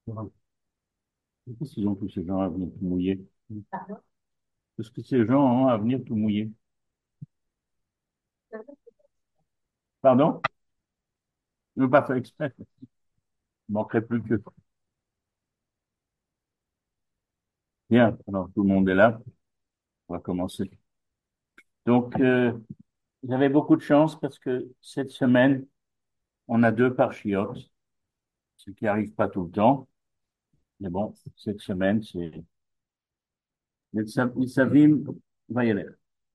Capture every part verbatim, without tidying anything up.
Qu'est-ce qu'ils ont tous ces gens à venir tout mouiller? Parce que ces gens ont à venir tout mouiller. Pardon? Je ne veux pas faire exprès. Il manquerait plus que. Bien, alors tout le monde est là. On va commencer. Donc, euh, j'avais beaucoup de chance parce que cette semaine, on a deux parchiotes, ce qui arrive pas tout le temps. Mais bon, cette semaine, c'est Nitzavim Vayeler.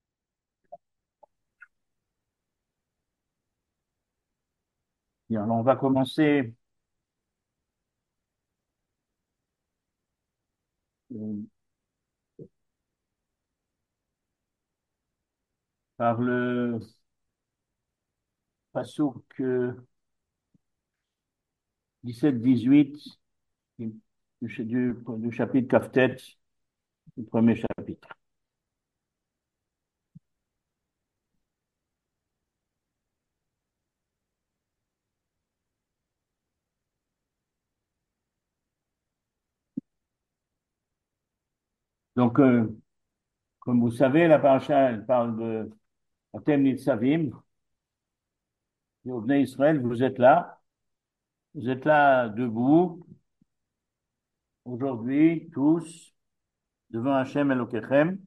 Bien, alors on va commencer euh, par le passouk euh, dix-sept dix-huit du, du, du chapitre Kaftet, du premier chapitre. Donc, euh, comme vous savez, la paracha, elle parle de Atem Nitzavim, et au Bnei Israël, vous êtes là, vous êtes là debout, aujourd'hui, tous, devant Hachem Elokechem,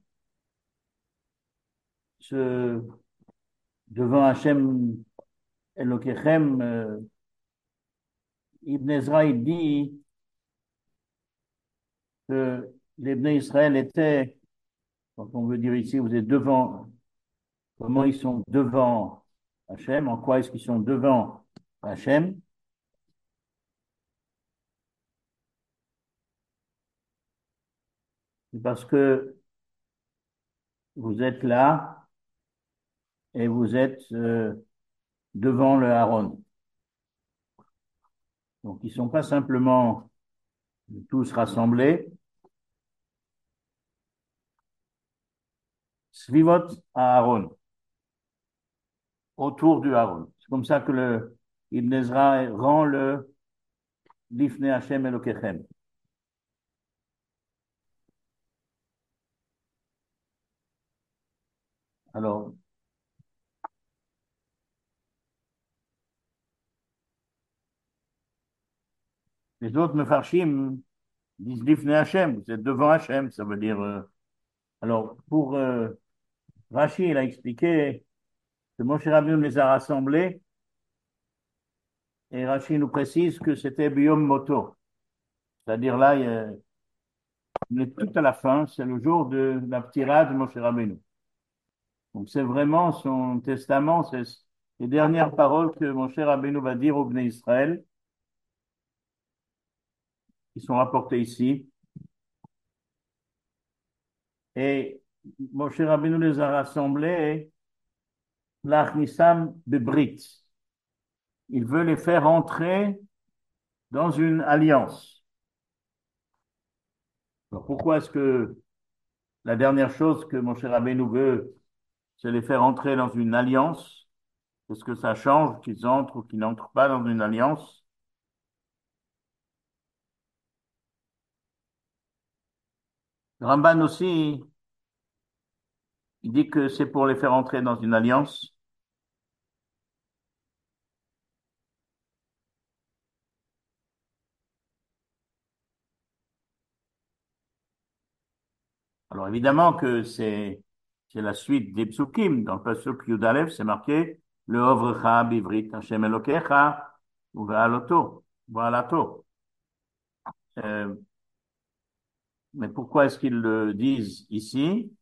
ce, devant Hachem Elokechem, euh, Ibn Ezra, il dit que les Bnei Israël étaient, quand on veut dire ici, vous êtes devant, comment ils sont devant Hachem, en quoi est-ce qu'ils sont devant Hachem? C'est parce que vous êtes là et vous êtes euh, devant le Aaron. Donc, ils ne sont pas simplement tous rassemblés, Svivot à Aaron, autour du Aaron. C'est comme ça que le Ibn Ezra rend le Lifnei Hashem Elokechem. Alors, les autres Mefarshim disent Lifnei Hashem, vous êtes devant Hashem, ça veut dire. Euh, alors, pour euh, Rashi, il a expliqué que Moshe Rabbeinu les a rassemblés et Rashi nous précise que c'était Biyom Moto. C'est-à-dire là, il y a- on est tout à la fin, c'est le jour de la ptira de Moshe Rabbeinu. Donc c'est vraiment son testament, c'est les dernières paroles que Moshe Rabbeinu va dire au Bnei Israël, qui sont rapportées ici. Et Moshe Rabbeinu les a rassemblés, l'Achnisam Bebrit. Il veut les faire entrer dans une alliance. Alors pourquoi est-ce que la dernière chose que Moshe Rabbeinu veut, c'est les faire entrer dans une alliance? Est-ce que ça change qu'ils entrent ou qu'ils n'entrent pas dans une alliance? Le Ramban aussi, il dit que c'est pour les faire entrer dans une alliance. Alors évidemment que c'est c'est la suite des psukim. Dans le pasuk Yud Aleph, c'est marqué le Ovrecha bivrit Hashem Elokecha ou Ve'aloto, Ve'alato. Euh, mais pourquoi est-ce qu'ils le disent ici?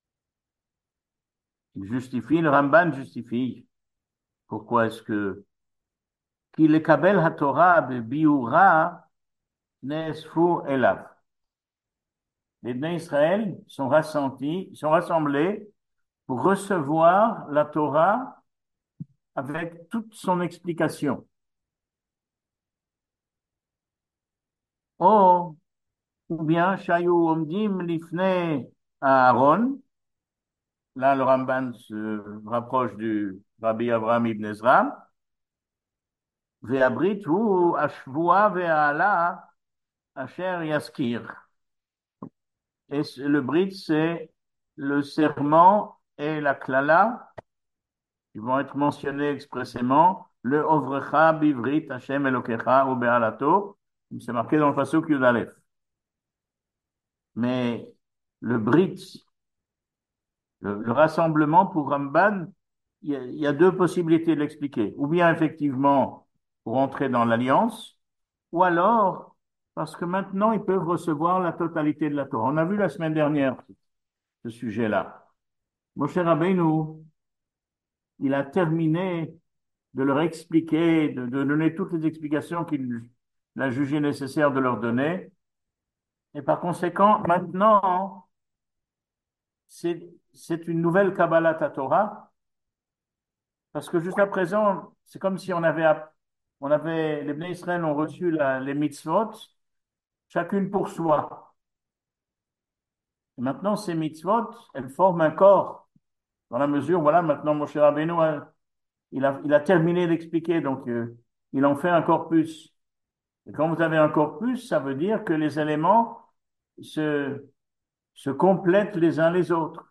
Ils justifient, le Ramban justifie. Pourquoi est-ce que Ki lekabel haTorah bebiura nesfu elav. Les Bnei Israël sont rassentis, sont rassemblés pour recevoir la Torah avec toute son explication. Oh, ou bien Shayu Omdim Lifnei Aaron, là le Ramban se rapproche du Rabbi Abraham Ibn Ezra, Ve'abrit hu Ashvua ve'ala Asher Yaskir. Et le brit, c'est le serment et la klala qui vont être mentionnés expressément. Le Ovrecha Bivrit Hashem Elokecha ou Be'alato. C'est marqué dans le Pasuk Yud Aleph. Mais le brit, le, le rassemblement pour Ramban, il y, a, il y a deux possibilités de l'expliquer. Ou bien effectivement pour entrer dans l'alliance, ou alors parce que maintenant ils peuvent recevoir la totalité de la Torah. On a vu la semaine dernière ce sujet-là. Moshe Rabbeinu, il a terminé de leur expliquer, de, de donner toutes les explications qu'il a jugé nécessaire de leur donner. Et par conséquent, maintenant, c'est, c'est une nouvelle Kabbalat Torah, parce que jusqu'à présent, c'est comme si on avait, on avait, les Bnei Israël ont reçu la, les mitzvot, chacune pour soi. Et maintenant, ces mitzvot, elles forment un corps, dans la mesure, voilà, maintenant, Moshe Rabbeinu, a, il a, il a terminé d'expliquer, donc euh, il en fait un corpus. Et quand vous avez un corpus, ça veut dire que les éléments se, se complètent les uns les autres.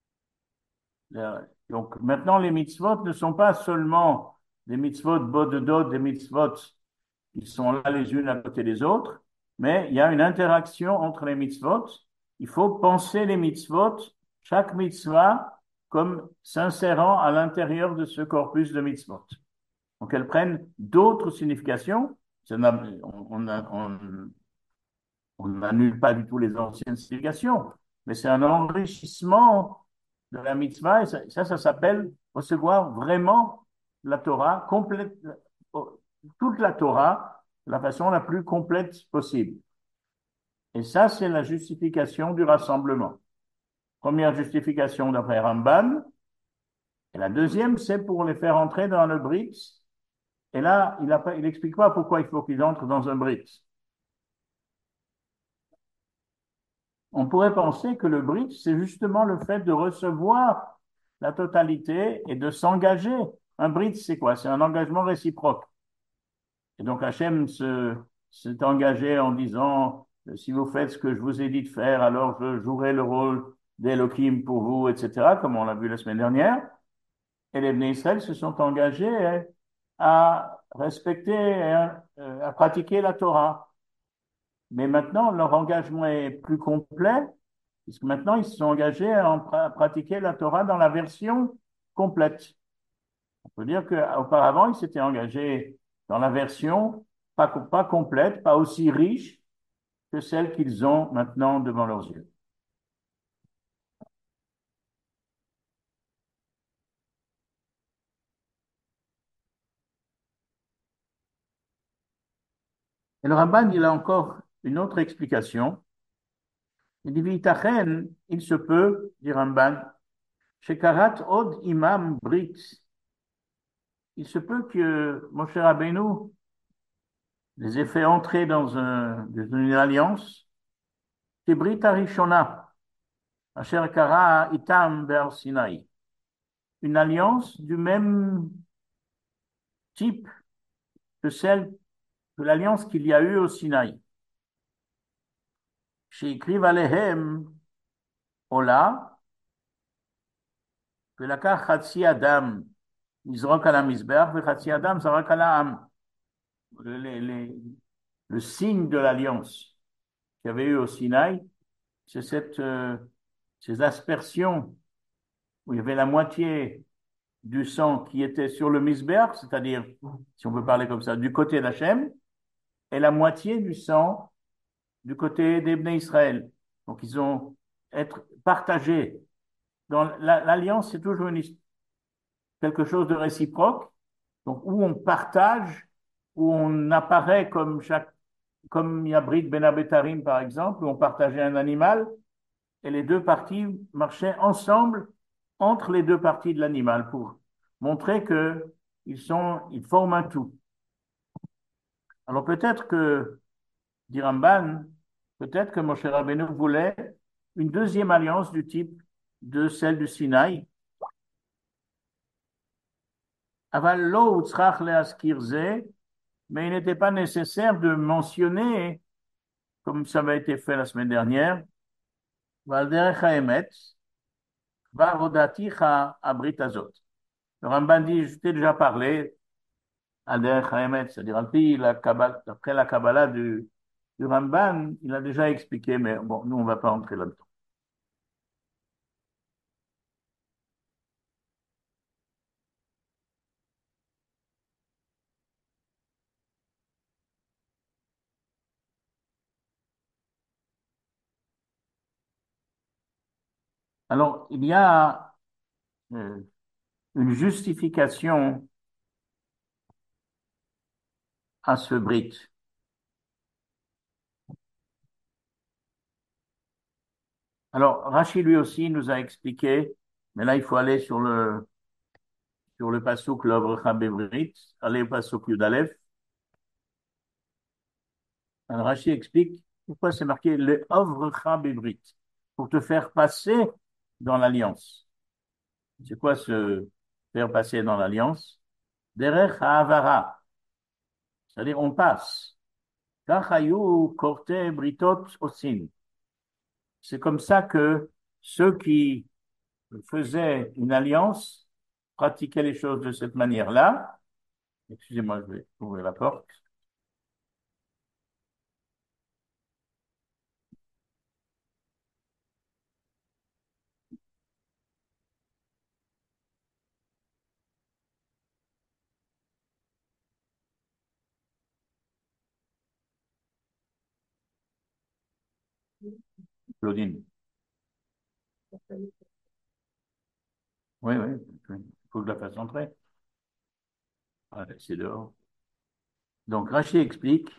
Donc maintenant, les mitzvot ne sont pas seulement des mitzvot bodedot, des mitzvot qui sont là les unes à côté des autres, mais il y a une interaction entre les mitzvot. Il faut penser les mitzvot, chaque mitzvah, comme s'insérant à l'intérieur de ce corpus de mitzvot. Donc elles prennent d'autres significations. On, on, on, on n'annule pas du tout les anciennes significations, mais c'est un enrichissement de la mitzvah, et ça, ça, ça s'appelle recevoir vraiment la Torah complète, toute la Torah, de la façon la plus complète possible. Et ça, c'est la justification du rassemblement. Première justification d'après Ramban, et la deuxième, c'est pour les faire entrer dans le brit. Et là, il, a, il explique pas pourquoi il faut qu'ils entrent dans un brit. On pourrait penser que le brit, c'est justement le fait de recevoir la totalité et de s'engager. Un brit, c'est quoi? C'est un engagement réciproque. Et donc Hachem se, s'est engagé en disant, si vous faites ce que je vous ai dit de faire, alors je jouerai le rôle d'Elohim pour vous, et cetera, comme on l'a vu la semaine dernière. Et les Bnei Israël se sont engagés à respecter, à, à pratiquer la Torah. Mais maintenant, leur engagement est plus complet, puisque maintenant, ils se sont engagés à, à pratiquer la Torah dans la version complète. On peut dire qu'auparavant, ils s'étaient engagés dans la version pas, pas complète, pas aussi riche que celle qu'ils ont maintenant devant leurs yeux. Et le Ramban, il a encore une autre explication. Il dit, Vitachen, il se peut, dit Ramban, Shekarat od imam brit. Il se peut que Moshe Rabbeinu les ait fait entrer dans, un, dans une alliance, c'est Brit Arishona, Asher Kara Itam Ber Sinai. Une alliance du même type que celle, que l'alliance qu'il y a eu au Sinaï. Chez écrivent Alehem, Ola, que la Chatsi Adam, Izrok ala Mizbeach, et Chatsi Adam, Zarak ala Am. Les, les, le signe de l'alliance qu'il y avait eu au Sinaï, c'est cette, euh, ces aspersions où il y avait la moitié du sang qui était sur le misbéach, c'est-à-dire, si on peut parler comme ça, du côté d'Hachem, et la moitié du sang du côté des Bnei Israël. Donc, ils ont être partagés. Dans l'alliance, c'est toujours une, quelque chose de réciproque, donc où on partage, où on apparaît comme chaque, comme il y a Brit Ben Abetarim, par exemple, où on partageait un animal, et les deux parties marchaient ensemble entre les deux parties de l'animal pour montrer que ils sont, ils forment un tout. Alors peut-être que, dit Ramban, peut-être que Moshe Rabbeinu voulait une deuxième alliance du type de celle du Sinaï. Aval lo utzrach leaskir ze, mais il n'était pas nécessaire de mentionner comme ça avait été fait la semaine dernière, Val derech haemet, var hodaticha abrit azot. Le Ramban dit, je t'ai déjà parlé, al derech haemet, c'est-à-dire après la Kabbalah, après la Kabbalah du, du Ramban, il a déjà expliqué, mais bon, nous on ne va pas entrer là-dedans. Alors, il y a euh, une justification à ce brit. Alors, Rachid lui aussi nous a expliqué, mais là il faut aller sur le sur le passouk l'œuvre Chabevrit, aller au passouk Yudalef. Alors Rachid explique pourquoi c'est marqué le œuvre Chabevrit, pour te faire passer dans l'alliance. C'est quoi se faire passer dans l'alliance? Derech Ha'avara, c'est-à-dire on passe. Kach hayu korte britot osin. C'est comme ça que ceux qui faisaient une alliance pratiquaient les choses de cette manière-là. Excusez-moi, je vais ouvrir la porte. Claudine. Oui, oui, il faut que je la fasse entrer. Allez, c'est dehors. Donc, Rachid explique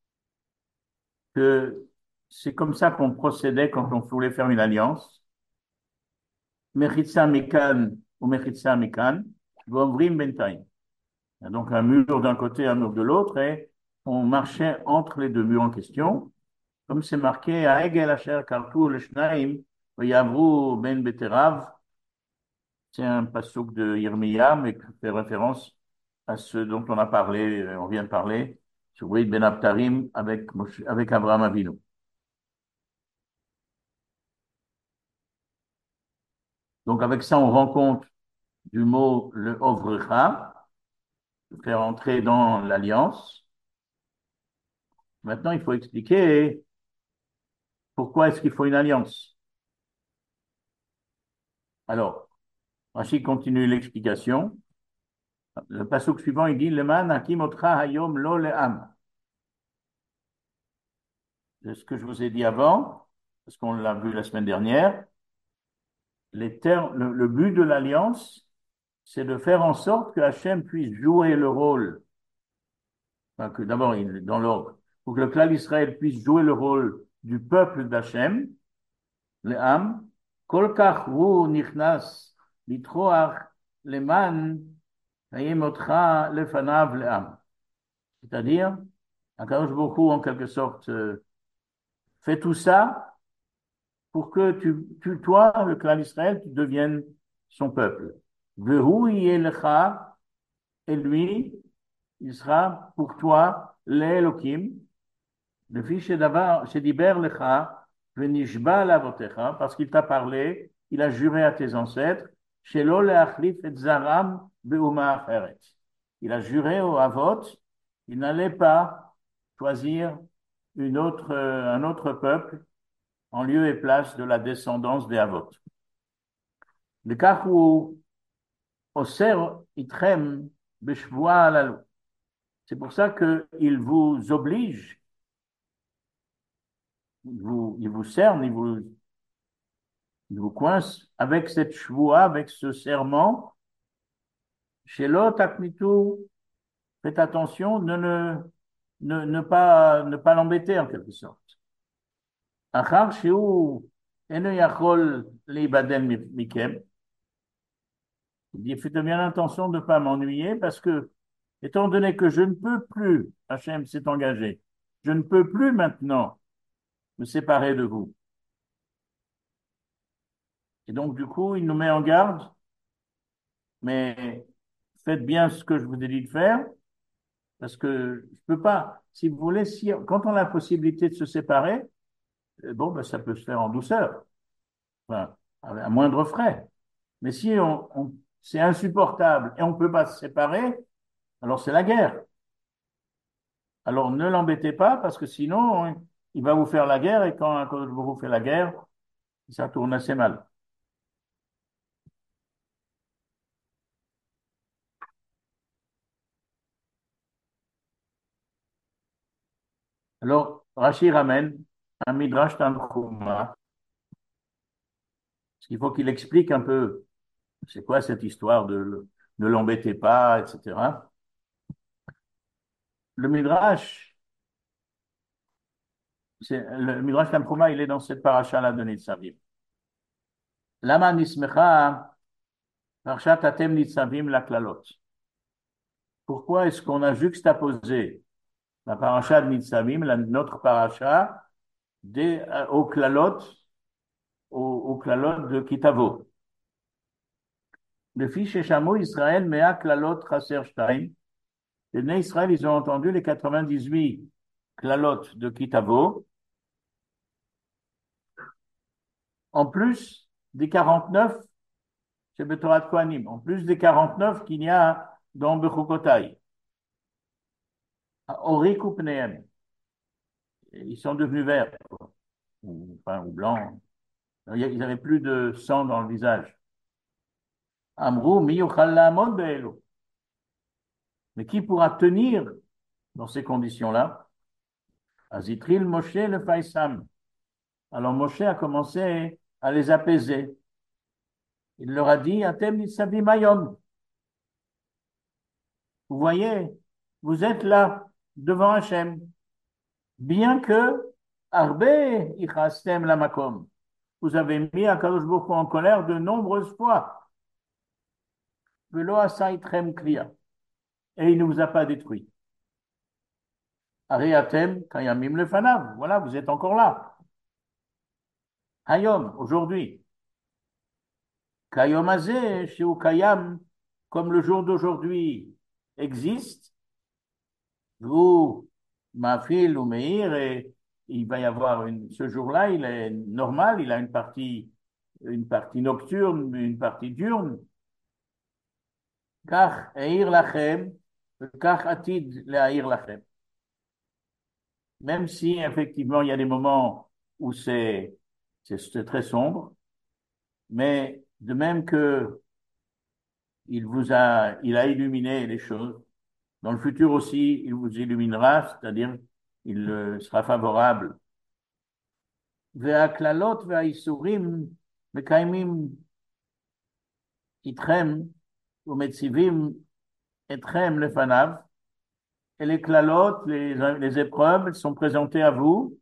que c'est comme ça qu'on procédait quand on voulait faire une alliance. Mechitsa mikan ou mechitsa mikan, vomrim bentaim. Il y a donc un mur d'un côté, un mur de l'autre, et on marchait entre les deux murs en question. Comme c'est marqué, à Egel Asher Kartu le Shnaim, Yavru Ben Beterav, c'est un passouk de Yirmiya, mais qui fait référence à ce dont on a parlé, euh, on vient de parler, sur Wade Ben Abtarim avec, Moshe- avec Abraham Avinu. Donc avec ça, on rend compte du mot le Ovrecha, faire entrer dans l'alliance. Maintenant, il faut expliquer pourquoi est-ce qu'il faut une alliance. Alors, Rachid continue l'explication. Le passouk suivant, il dit, Leman hakim otcha hayom lo le'am. C'est ce que je vous ai dit avant, parce qu'on l'a vu la semaine dernière. Les termes, le, le but de l'alliance, c'est de faire en sorte que Hachem puisse jouer le rôle, enfin, que d'abord, il- dans l'ordre, pour que le clan d'Israël puisse jouer le rôle du peuple d'Hachem, le Ham, kol kach hu nichnas litroach leman hayem otcha lefanav le Ham. C'est-à-dire, Akadosh Baruch Hu, en quelque sorte, euh, fait tout ça pour que tu, tu, toi, le clan d'Israël, tu deviennes son peuple. Vehu yelecha, et lui, il sera pour toi l'Elohim, le fils chez Diber lecha, venishba lavotecha, parce qu'il t'a parlé, il a juré à tes ancêtres, shelo leachlif et zaram beuma acheret. Il a juré au Havot, il n'allait pas choisir une autre, euh, un autre peuple en lieu et place de la descendance des Havot. Le cas où Oser itrem beshvoa alalu. C'est pour ça qu'il vous oblige, il vous, il vous cerne, il vous, il vous coince avec cette shvoa, avec ce serment. Chez l'autre, takmitu, faites attention de ne, ne, ne pas, ne pas l'embêter en quelque sorte. Achar shiu eno yachol leibaden mikem. Il dit, faites bien attention de ne pas m'ennuyer parce que, étant donné que je ne peux plus, Hachem s'est engagé, je ne peux plus maintenant me séparer de vous. Et donc, du coup, il nous met en garde, mais faites bien ce que je vous ai dit de faire, Parce que je peux pas, si vous voulez, si, quand on a la possibilité de se séparer, euh, bon, ben, ça peut se faire en douceur, enfin, à, à moindre frais. Mais si on, on- c'est insupportable et on ne peut pas se séparer, alors c'est la guerre. Alors ne l'embêtez pas parce que sinon, hein, il va vous faire la guerre et quand, quand vous fait la guerre, ça tourne assez mal. Alors, Rashi ramène un Midrash Tanchuma, parce qu'il faut qu'il explique un peu c'est quoi cette histoire de le- ne l'embêtez pas, et cetera. Le Midrash, c'est, le Midrash Tanchuma, il est dans cette paracha-là de Nitzavim. Lama nismecha parashat atem Nitzavim la klalot. Pourquoi est-ce qu'on a juxtaposé la paracha de Nitzavim, la, notre paracha, des, euh, au klalot, au, au klalot de Kitavo? Le fils Sheshamo Israël mea klalot chaser shtaim. Les Bnei Israël, ils ont entendu les quatre-vingt-dix-huit klalot de Kitavo, en plus des quarante-neuf chez Betorat Kohanim, en plus des quarante-neuf qu'il y a dans Bechukotai. Ori Kupneem. Ils sont devenus verts, quoi. Ou, enfin, ou blancs. Ils n'avaient plus de sang dans le visage. Amrou, mi yochal la'amod be'elu. Mais qui pourra tenir dans ces conditions-là? Azitril Moshe le Faisam. Alors Moshe a commencé à les apaiser. Il leur a dit, Atem nitzavim hayom. Vous voyez, vous êtes là, devant Hachem, bien que Arbe ichastem la makom. Vous avez mis Akadosh Baruch Hu en colère de nombreuses fois. Velo asa itrem kriya. Et il ne vous a pas détruit. Ariatem kayamim lefanav. Voilà, vous êtes encore là. Hayom, aujourd'hui. Kayom azeh, sheu kayam, comme le jour d'aujourd'hui existe, vous, ma fille ou Meir, et il va y avoir une, ce jour-là, il est normal, il a une partie, une partie nocturne, une partie diurne. Kach eir lachem, kach atid le'air lachem. Même si effectivement il y a des moments où c'est c'est très sombre, mais de même que il vous a il a illuminé les choses, dans le futur aussi il vous illuminera, c'est-à-dire il euh, sera favorable. והקללות והאיסורים מקיימים איתכם ומציבים אתכם לפניו, et les klalotes, les, les épreuves, elles sont présentées à vous,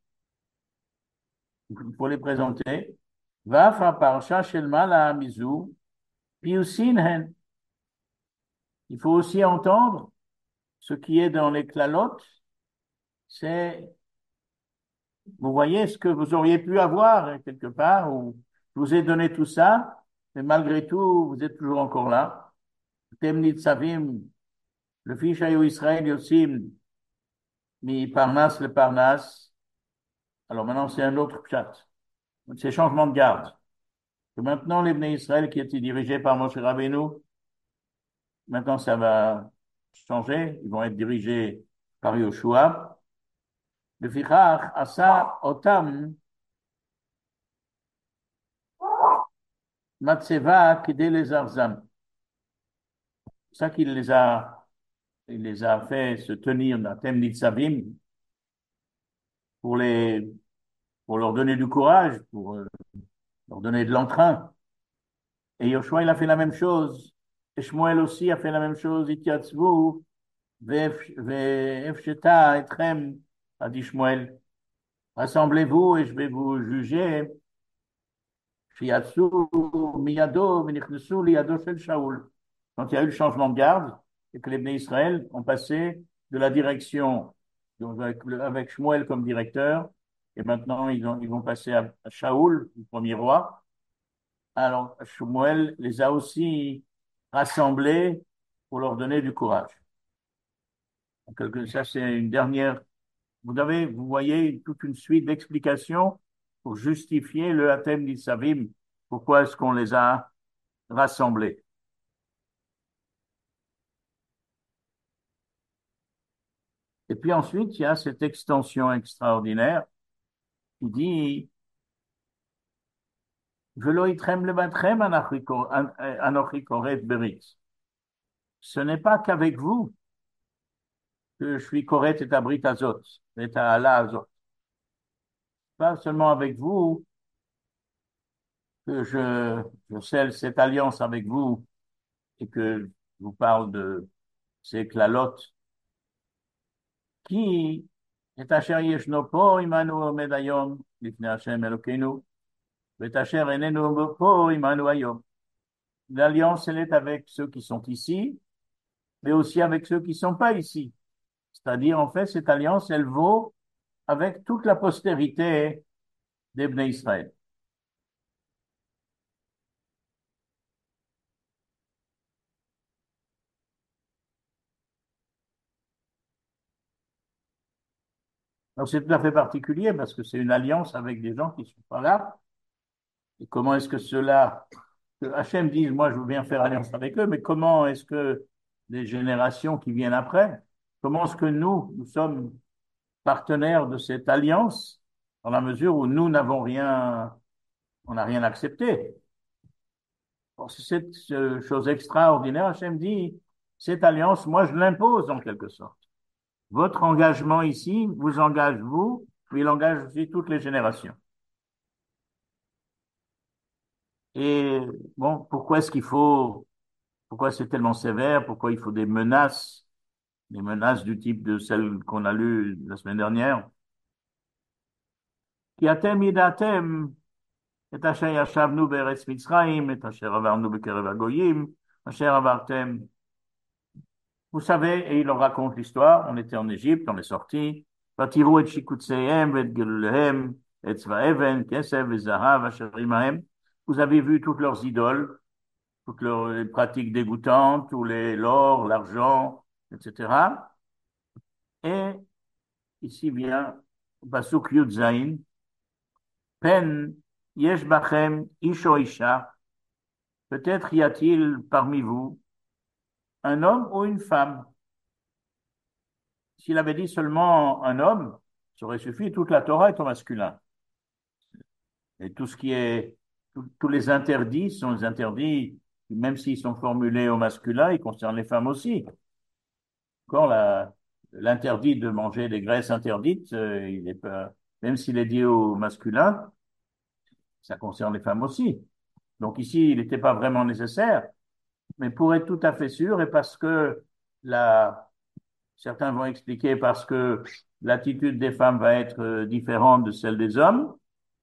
il faut les présenter. ואף הפרשה של מעלה מזו פיוסין הן. Il faut aussi entendre ce qui est dans les klalotes, c'est, vous voyez ce que vous auriez pu avoir hein, quelque part, où je vous ai donné tout ça, mais malgré tout, vous êtes toujours encore là. Temnit Savim, le fils Ayo Israël Yosim, mi Parnas le Parnas. Alors maintenant, c'est un autre chat. C'est changement de garde. Que maintenant, les Bnei Israël qui étaient dirigés par Moshe Rabbeinu, maintenant ça va changer. Ils vont être dirigés par Yoshua. Le Fichach, Asa, Otam, Matseva, Kede les Arzam. C'est ça qu'il les a, il les a fait se tenir dans Tem Nitzavim pour les, pour leur donner du courage, pour euh, leur donner de l'entrain. Et Yoshua, il a fait la même chose. Et Shmuel aussi a fait la même chose. Itiatzvu, ve'efsheta etrem, a dit Shmuel. Rassemblez-vous et je vais vous juger. Shiatsu miyado v'nichnesu liyado shel Shaoul. Quand il y a eu le changement de garde et que les Bnei Israël ont passé de la direction donc avec, avec Shmuel comme directeur et maintenant ils, ont, ils vont passer à, à Shaoul, le premier roi. Alors, Shmuel les a aussi rassemblés pour leur donner du courage. En quelque- Ça, c'est une dernière. Vous avez, vous voyez toute une suite d'explications pour justifier le Hatem d'Issavim. Pourquoi est-ce qu'on les a rassemblés? Et puis ensuite, il y a cette extension extraordinaire qui dit Velo itrem levatrem anochi ko- an- anochi koret berit. Ce n'est pas qu'avec vous que je suis koret et abrit azot, et ala azot. Pas seulement avec vous que je, je scelle cette alliance avec vous et que je vous parle de ces clalotes qui est asher yeshno po imanu omed hayom lifnei Hashem Elokeinu v'et asher enenu po imanu hayom. L'alliance, elle est avec ceux qui sont ici, mais aussi avec ceux qui ne sont pas ici. C'est-à-dire, en fait, cette alliance, elle vaut avec toute la postérité des Bnei Israël. Donc, c'est tout à fait particulier parce que c'est une alliance avec des gens qui ne sont pas là. Et comment est-ce que cela, que Hachem dise, moi, je veux bien faire alliance avec eux, mais comment est-ce que les générations qui viennent après, comment est-ce que nous, nous sommes partenaires de cette alliance dans la mesure où nous n'avons rien, on n'a rien accepté. Bon, c'est cette euh, chose extraordinaire. Hachem dit, cette alliance, moi, je l'impose en quelque sorte. Votre engagement ici vous engage vous, puis il engage aussi toutes les générations. Et bon, pourquoi est-ce qu'il faut, pourquoi c'est tellement sévère, pourquoi il faut des menaces, des menaces du type de celles qu'on a lues la semaine dernière? Qui atem yidatem, et asher yashavnu be'eretz Mitzrayim, et asher avarnu bekerev hagoyim, asher avartem. Vous savez, et il leur raconte l'histoire, on était en Égypte, on est sorti, Vatiru et shikutsehem, et gelulehem, et tzvaeven, kesev, et zahav, asher imahem. Vous avez vu toutes leurs idoles, toutes leurs pratiques dégoûtantes, tous les l'or, l'argent, et cetera. Et ici vient Pasuk Yud Zayin, Pen yesh bachem ish o isha. Peut-être y a-t-il parmi vous un homme ou une femme. S'il avait dit seulement un homme, ça aurait suffi, toute la Torah est au masculin. Et tout ce qui est, tout- tous les interdits sont des interdits, même s'ils sont formulés au masculin, ils concernent les femmes aussi. Encore la- l'interdit de manger des graisses interdites, euh, il est pas, même s'il est dit au masculin, ça concerne les femmes aussi. Donc ici, il n'était pas vraiment nécessaire, mais pour être tout à fait sûr, et parce que la, certains vont expliquer parce que l'attitude des femmes va être euh, différente de celle des hommes.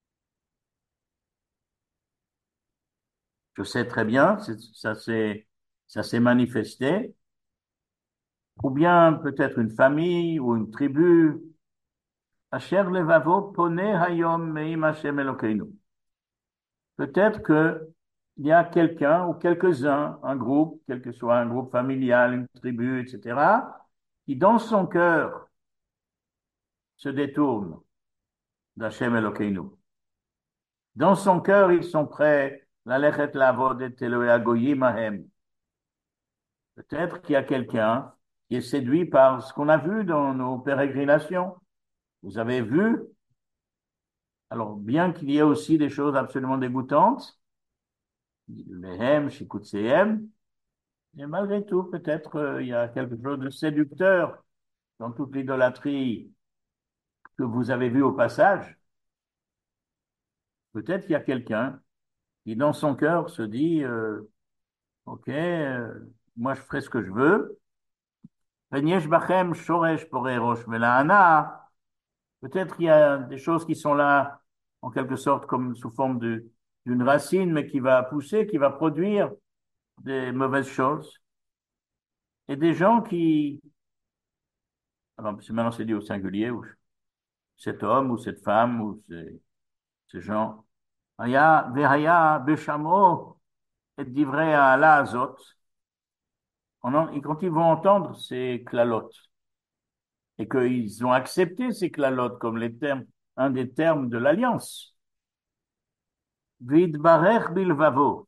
Je sais très bien, c'est- ça s'est, ça s'est manifesté. Ou bien peut-être une famille ou une tribu. Asher levavo pone hayom meim Hashem Elokeinu. Peut-être que il y a quelqu'un ou quelques-uns, un groupe, quel que soit un groupe familial, une tribu, et cetera, qui dans son cœur se détourne d'Hashem Elokeinu. Dans son cœur, ils sont prêts, la lechet lavod et Elohe agoyim ahem. Peut-être qu'il y a quelqu'un qui est séduit par ce qu'on a vu dans nos pérégrinations. Vous avez vu, alors bien qu'il y ait aussi des choses absolument dégoûtantes, Mehem, Shikutsehem, et malgré tout, peut-être euh, il y a quelque chose de séducteur dans toute l'idolâtrie que vous avez vue au passage. Peut-être qu'il y a quelqu'un qui, dans son cœur, se dit, euh, OK, euh, moi je ferai ce que je veux. Veniesh bachem shoresh porei rosh velahana. Peut-être qu'il y a des choses qui sont là, en quelque sorte, comme sous forme de, d'une racine, mais qui va pousser, qui va produire des mauvaises choses. Et des gens qui, alors, c'est- maintenant c'est dit au singulier, ou cet homme, ou cette femme, ou ces, ces gens. Haya, vehaya, beshamo, et divrei ha'ala azot. On en- et quand ils vont entendre ces clalotes, et qu'ils ont accepté ces clalotes comme les termes, un des termes de l'alliance. Vidbarech bilvavo.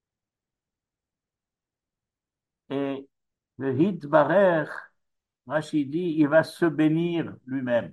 Et le Hitbarech, Rachid dit, il va se bénir lui-même.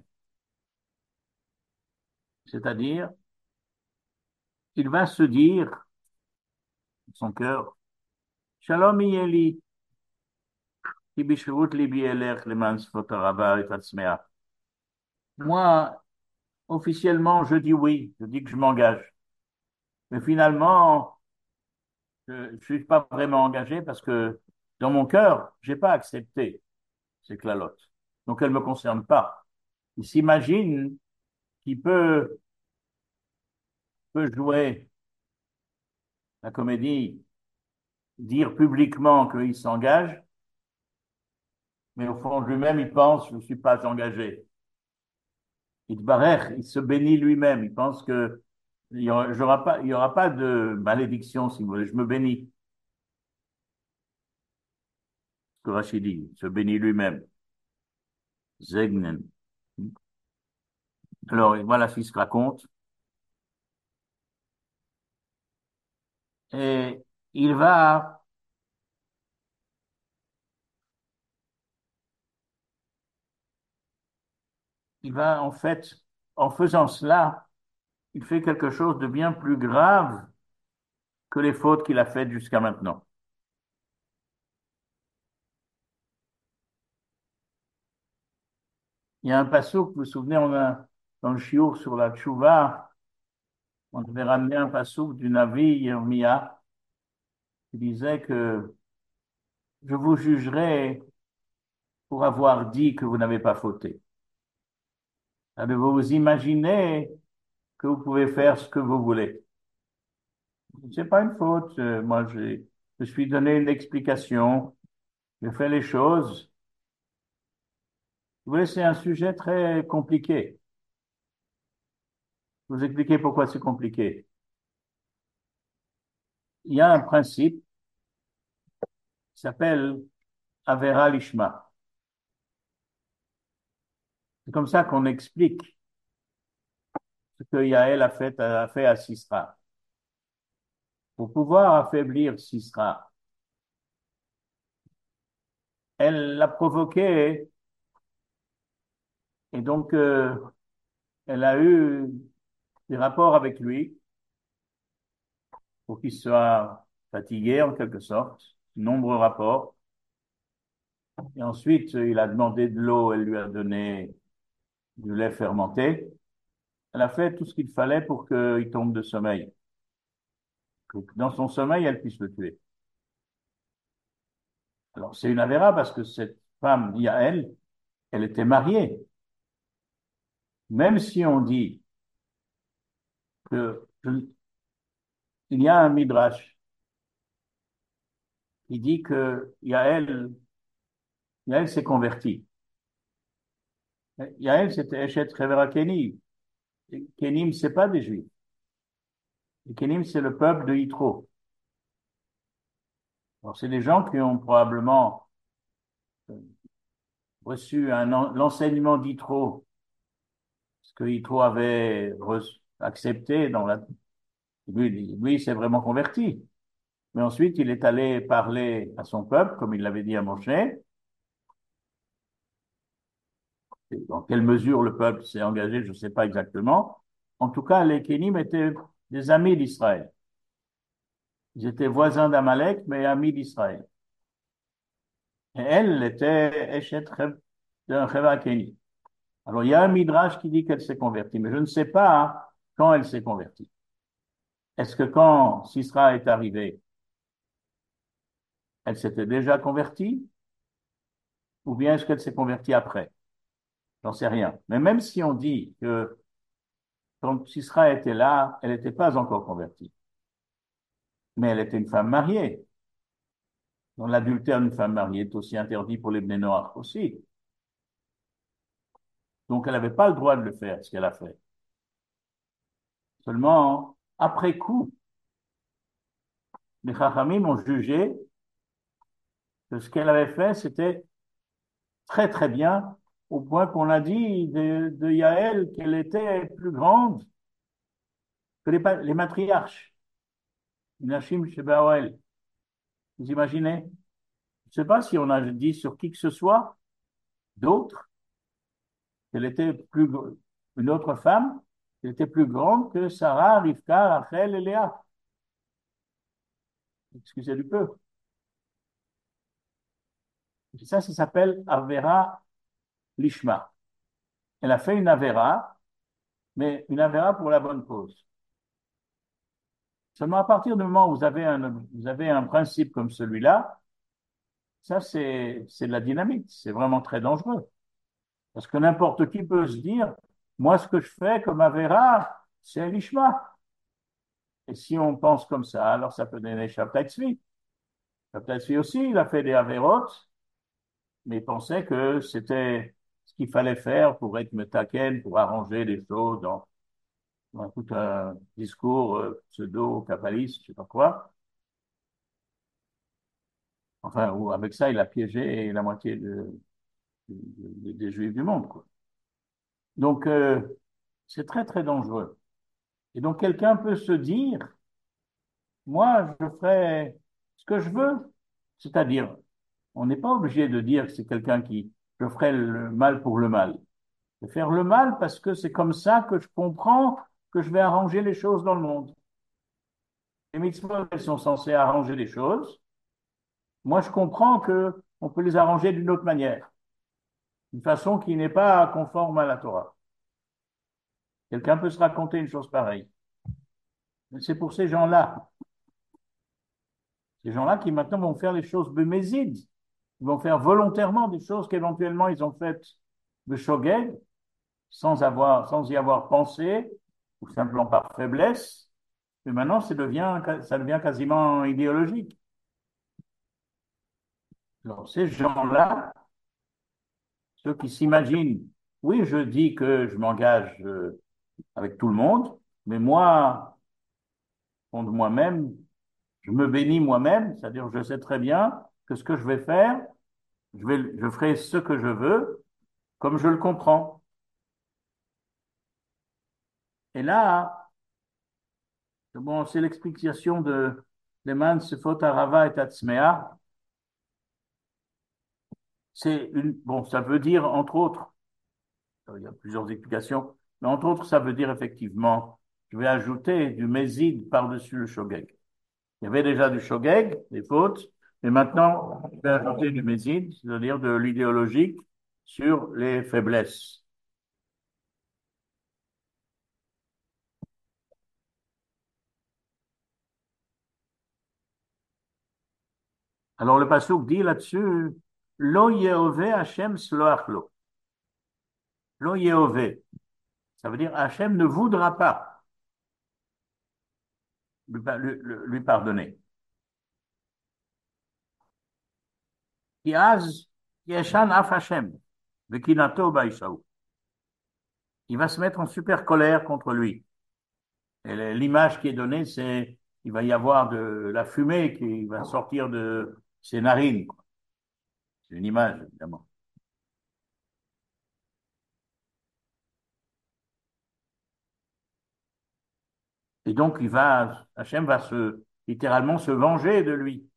C'est-à-dire, il va se dire, son cœur, Shalom yeli, ki bishvut libi elech leman sfot harava et atzmea. Moi, officiellement, je dis oui, je dis que je m'engage. Mais finalement, je ne suis pas vraiment engagé parce que dans mon cœur, j'ai pas accepté ces clalotes. Donc, elles ne me concernent pas. Il s'imagine qu'il peut, peut jouer la comédie, dire publiquement qu'il s'engage, mais au fond de lui-même, il pense, je ne suis pas engagé. Il barère, il se bénit lui-même. Il pense que il n'y aura, pas, il y aura pas de malédiction, si vous voulez. Je me bénis. Ce que Rachid dit, il se bénit lui-même. Zegnen. Alors, voilà ce qu'il se raconte. Et il va, il va, en fait, en faisant cela, il fait quelque chose de bien plus grave que les fautes qu'il a faites jusqu'à maintenant. Il y a un passouk, vous vous souvenez, on a, dans le chiour sur la tchouva, on devait ramener un passouk du Navi Yirmia qui disait que je vous jugerai pour avoir dit que vous n'avez pas fauté. Avez-vous vous imaginez que vous pouvez faire ce que vous voulez? C'est pas une faute. Euh, Moi, je je suis donné une explication. Je fais les choses. Vous voyez, c'est un sujet très compliqué. Je vais vous expliquer pourquoi c'est compliqué. Il y a un principe qui s'appelle Avera Lishma. C'est comme ça qu'on explique ce que Yael a fait, a fait à Sisra. Pour pouvoir affaiblir Sisra, elle l'a provoqué et donc euh, elle a eu des rapports avec lui pour qu'il soit fatigué en quelque sorte, de nombreux rapports. Et ensuite, il a demandé de l'eau, elle lui a donné du lait fermenté. Elle a fait tout ce qu'il fallait pour qu'il tombe de sommeil, que dans son sommeil, elle puisse le tuer. Alors, c'est une avéra parce que cette femme, Yael, elle était mariée. Même si on dit que, que- il y a un midrash qui dit que Yael, Yael s'est convertie. Yael, c'était Eshet Chevera Kenim. Kenim, c'est pas des Juifs. Les Kenim, c'est le peuple de Yitro. Alors, c'est des gens qui ont probablement reçu un, l'enseignement d'Yitro, ce que Yitro avait reçu, accepté dans la, lui, lui, il s'est vraiment converti. Mais ensuite, il est allé parler à son peuple, comme il l'avait dit à Moshe. Dans quelle mesure le peuple s'est engagé, je ne sais pas exactement. En tout cas, les Kénim étaient des amis d'Israël. Ils étaient voisins d'Amalek, mais amis d'Israël. Et elle était Eshet d'un Cheva Kéni. Alors, il y a un midrash qui dit qu'elle s'est convertie, mais je ne sais pas quand elle s'est convertie. Est-ce que quand Sisra est arrivé, elle s'était déjà convertie, ou bien est-ce qu'elle s'est convertie après? J'en sais rien. Mais même si on dit que quand Sisra était là, elle n'était pas encore convertie, mais elle était une femme mariée. Donc l'adultère d'une femme mariée est aussi interdit pour les Bnei Noach aussi. Donc elle n'avait pas le droit de le faire, ce qu'elle a fait. Seulement, après coup, les Chachamim ont jugé que ce qu'elle avait fait, c'était très très bien au point qu'on a dit de, de Yaël qu'elle était plus grande que les, pa- les matriarches. Nashim Shebaoel. Vous imaginez? Je ne sais pas si on a dit sur qui que ce soit d'autre qu'elle était plus, gr- une autre femme, qu'elle était plus grande que Sarah, Rivka, Rachel et Léa. Excusez du peu. Et ça, ça s'appelle Avera Lishma. Elle a fait une Avera, mais une Avera pour la bonne cause. Seulement à partir du moment où vous avez un, vous avez un principe comme celui-là, ça c'est, c'est de la dynamite. C'est vraiment très dangereux. Parce que n'importe qui peut se dire, moi, ce que je fais comme Avera, c'est Lishma. Et si on pense comme ça, alors ça peut donner Shabtai Tzvi. Shabtai Tzvi aussi, il a fait des Averot, mais il pensait que c'était ce qu'il fallait faire pour être metaken, pour arranger les choses dans, dans tout un discours euh, pseudo-kabbaliste, je sais pas quoi. Enfin, ou avec ça, il a piégé la moitié de, de- de- des Juifs du monde, quoi. Donc, euh, c'est très, très dangereux. Et donc, quelqu'un peut se dire, moi, je ferai ce que je veux. C'est-à-dire, on n'est pas obligé de dire que c'est quelqu'un qui, je ferai le mal pour le mal. Je vais faire le mal parce que c'est comme ça que je comprends que je vais arranger les choses dans le monde. Les mitzvot, elles sont censées arranger les choses. Moi, je comprends que on peut les arranger d'une autre manière, d'une façon qui n'est pas conforme à la Torah. Quelqu'un peut se raconter une chose pareille. C'est pour ces gens-là, ces gens-là qui maintenant vont faire les choses bémézides. Ils vont faire volontairement des choses qu'éventuellement ils ont faites de shogeg, sans avoir, sans y avoir pensé, ou simplement par faiblesse. Mais maintenant, ça devient, ça devient quasiment idéologique. Alors, ces gens-là, ceux qui s'imaginent, oui, je dis que je m'engage euh, avec tout le monde, mais moi, au fond de moi-même, je me bénis moi-même, c'est-à-dire je sais très bien que ce que je vais faire, je vais, je ferai ce que je veux, comme je le comprends. Et là, bon, c'est l'explication de Leman Sefot Arava et Tatzmea. C'est une, bon, ça veut dire, entre autres, il y a plusieurs explications, mais entre autres, ça veut dire effectivement, je vais ajouter du mésid par-dessus le shogeg. Il y avait déjà du shogeg, des fautes, mais maintenant, je vais ajouter du mésid, c'est-à-dire de l'idéologique sur les faiblesses. Alors le passouk dit là-dessus, Lo Yehoveh Hashem sloach lo. Lo Yehoveh. Ça veut dire Hashem ne voudra pas lui, lui- lui pardonner. Ki az yeshan af Hashem, vekinato ba'ishaou. Il va se mettre en super colère contre lui. Et l'image qui est donnée, c'est il va y avoir de la fumée qui va sortir de ses narines, quoi. C'est une image, évidemment. Et donc, il va, Hachem va se, littéralement se venger de lui.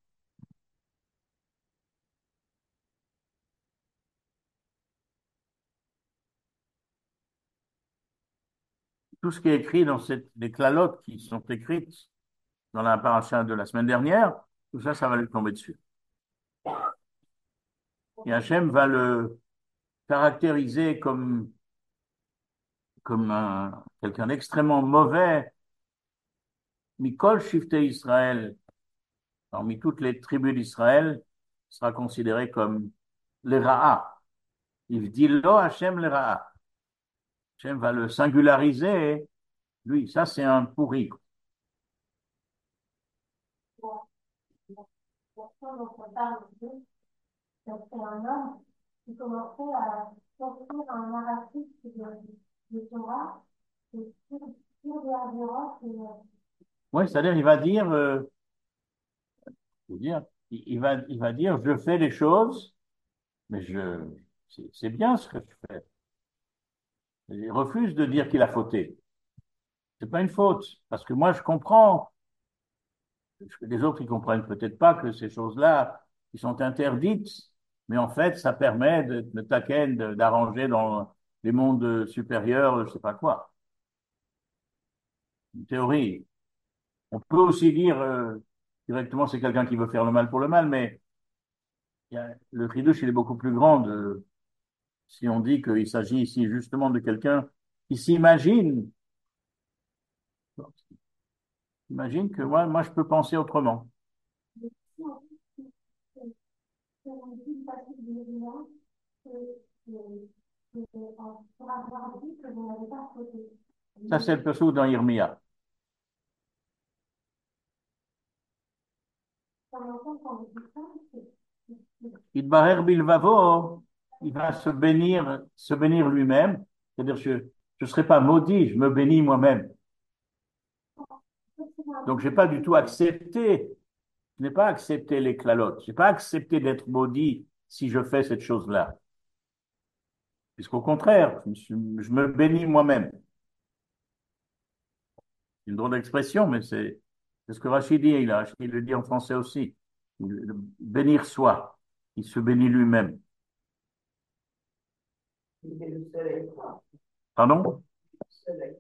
Tout ce qui est écrit dans cette, les clalotes qui sont écrites dans la paracha de la semaine dernière, tout ça, ça va lui tomber dessus. Et Hachem va le caractériser comme, comme un, quelqu'un d'extrêmement mauvais. Mikol Shiftei Israël, parmi toutes les tribus d'Israël, sera considéré comme les Ra'a. Il dit lo Hachem les Ra'a. Hachem va le singulariser. Lui, ça, c'est un pourri. Pourtant, dont on parle de c'est un homme qui commençait à construire un narratif de, de Torah et sur, sur des avérances. Et, euh, Oui, c'est-à-dire, il va dire, euh, je veux dire, il, il va, il va dire, je fais les choses, mais je, c'est c'est bien ce que tu fais. Il refuse de dire qu'il a fauté. C'est pas une faute. Parce que moi, je comprends, que les autres, ils comprennent peut-être pas que ces choses-là, qui sont interdites, mais en fait, ça permet de, de taquer, de- d'arranger dans les mondes supérieurs, je sais pas quoi. Une théorie. On peut aussi dire, euh, directement, c'est quelqu'un qui veut faire le mal pour le mal, mais il y a- le Kiddush, il est beaucoup plus grand de- si on dit qu'il s'agit ici justement de quelqu'un qui s'imagine, imagine que moi, moi, je peux penser autrement. Mais si on dit que c'est c'est une ville facile de l'évidence, que, que, que, on pourra avoir dit que vous n'avez pas fauté. Ça, Mais c'est le perso dans Irmia. en même temps, quand vous dites ça, c'est c'est- Idbarer bilvavo, il va se bénir, se bénir lui-même. C'est-à-dire, je ne serai pas maudit, je me bénis moi-même. c'est- c'est un Donc, peu j'ai pas du tout accepté, je n'ai pas accepté les clalotes. J'ai pas accepté d'être maudit si je fais cette chose-là. Puisqu'au contraire, je me, suis- je me bénis moi-même. C'est une drôle d'expression, mais c'est c'est ce que Rachid dit. Il, a, il le dit en français aussi. Le- Bénir soi. Il se bénit lui-même. Il est le soleil, quoi. Pardon? Le soleil.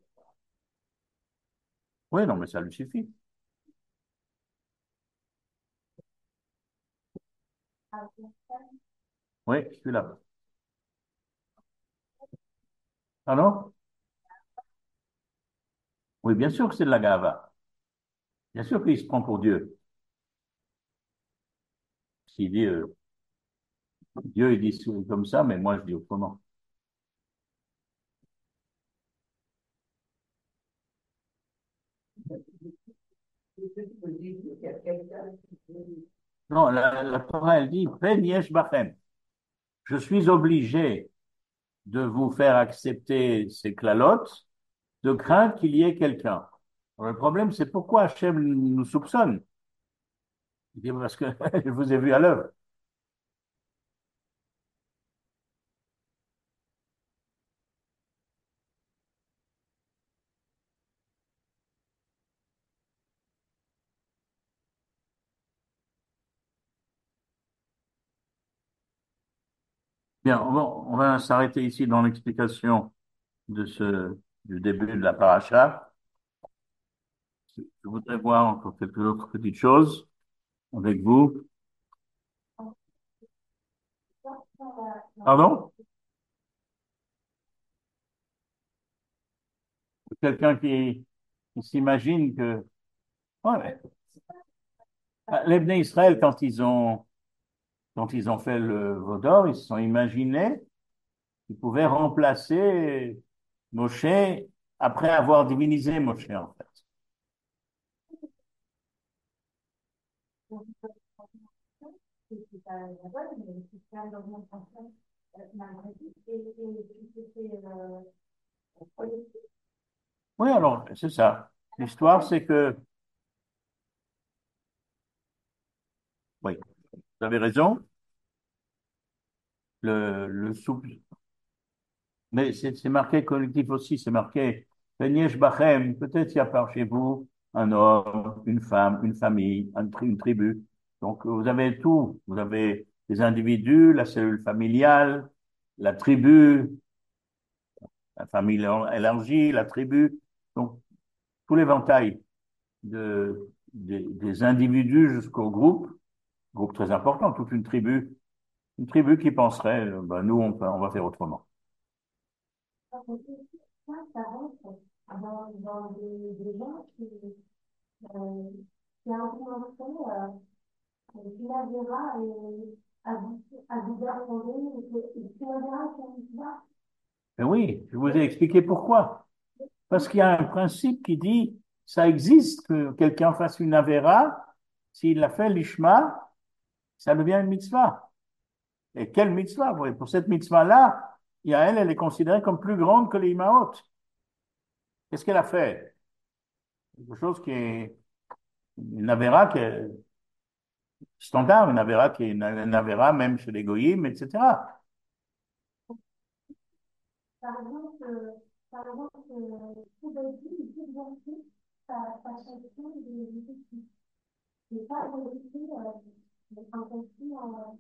Oui, non, mais ça lui suffit. Oui, je suis là. Pardon? Oui, bien sûr que c'est de la gava. Bien sûr qu'il se prend pour Dieu. S'il dit, euh, Dieu, il dit comme ça, mais moi, je dis autrement. C'est ce qui veut dire qu'il y a quelqu'un qui peut- Non, la, la Torah, elle dit, Pen yesh bachem. Je suis obligé de vous faire accepter ces clalotes de crainte qu'il y ait quelqu'un. Alors, le problème, c'est pourquoi Hachem nous soupçonne. Il dit, parce que je vous ai vu à l'œuvre. Bien, on va, on va s'arrêter ici dans l'explication de ce, du début de la paracha. Je voudrais voir encore quelques autres petites choses avec vous. Pardon? Quelqu'un qui, qui s'imagine que ouais, les Bnei Israël, quand ils ont, quand ils ont fait le Vaudor, ils se sont imaginés qu'ils pouvaient remplacer Moshe après avoir divinisé Moshe, en fait. c'est pas la bonne, mais c'est quand même dans une fonction malgré tout. Et, et puis c'était euh, politique. Oui, alors, c'est ça. L'histoire, c'est que, oui, vous avez raison, le, le sou- mais c'est c'est marqué collectif aussi, c'est marqué Peniesh Bachem, peut-être il y a par chez vous un homme, une femme, une famille, un tri- une tribu. Donc vous avez tout, vous avez les individus, la cellule familiale, la tribu, la famille élargie, la tribu, donc tout l'éventail de, des, des individus jusqu'au groupe, groupe très important, toute une tribu, une tribu qui penserait, euh, ben, nous on, va- on va faire autrement. Ça, ça rentre dans, dans des, des gens qui, euh, qui implémenté euh, Pinagera et Abidar Fondé, et Pinagera qui est là. Mais oui, je vous ai expliqué pourquoi. Parce qu'il y a un principe qui dit, ça existe que quelqu'un fasse une avéra, s'il a fait l'ishma, ça devient une mitzvah. Et quelle mitzvah? Oui, pour cette mitzvah-là, il y a elle, elle est considérée comme plus grande que les imaot. Qu'est-ce qu'elle a fait? Quelque chose qui est une avéra qui est standard, une avéra qui est une, une avéra même chez les goyim, et cetera. Par exemple, euh, par exemple, euh, tout d'un coup, il peut exercer sa, sa fonction de justice. Et pas exercer euh, en fonction.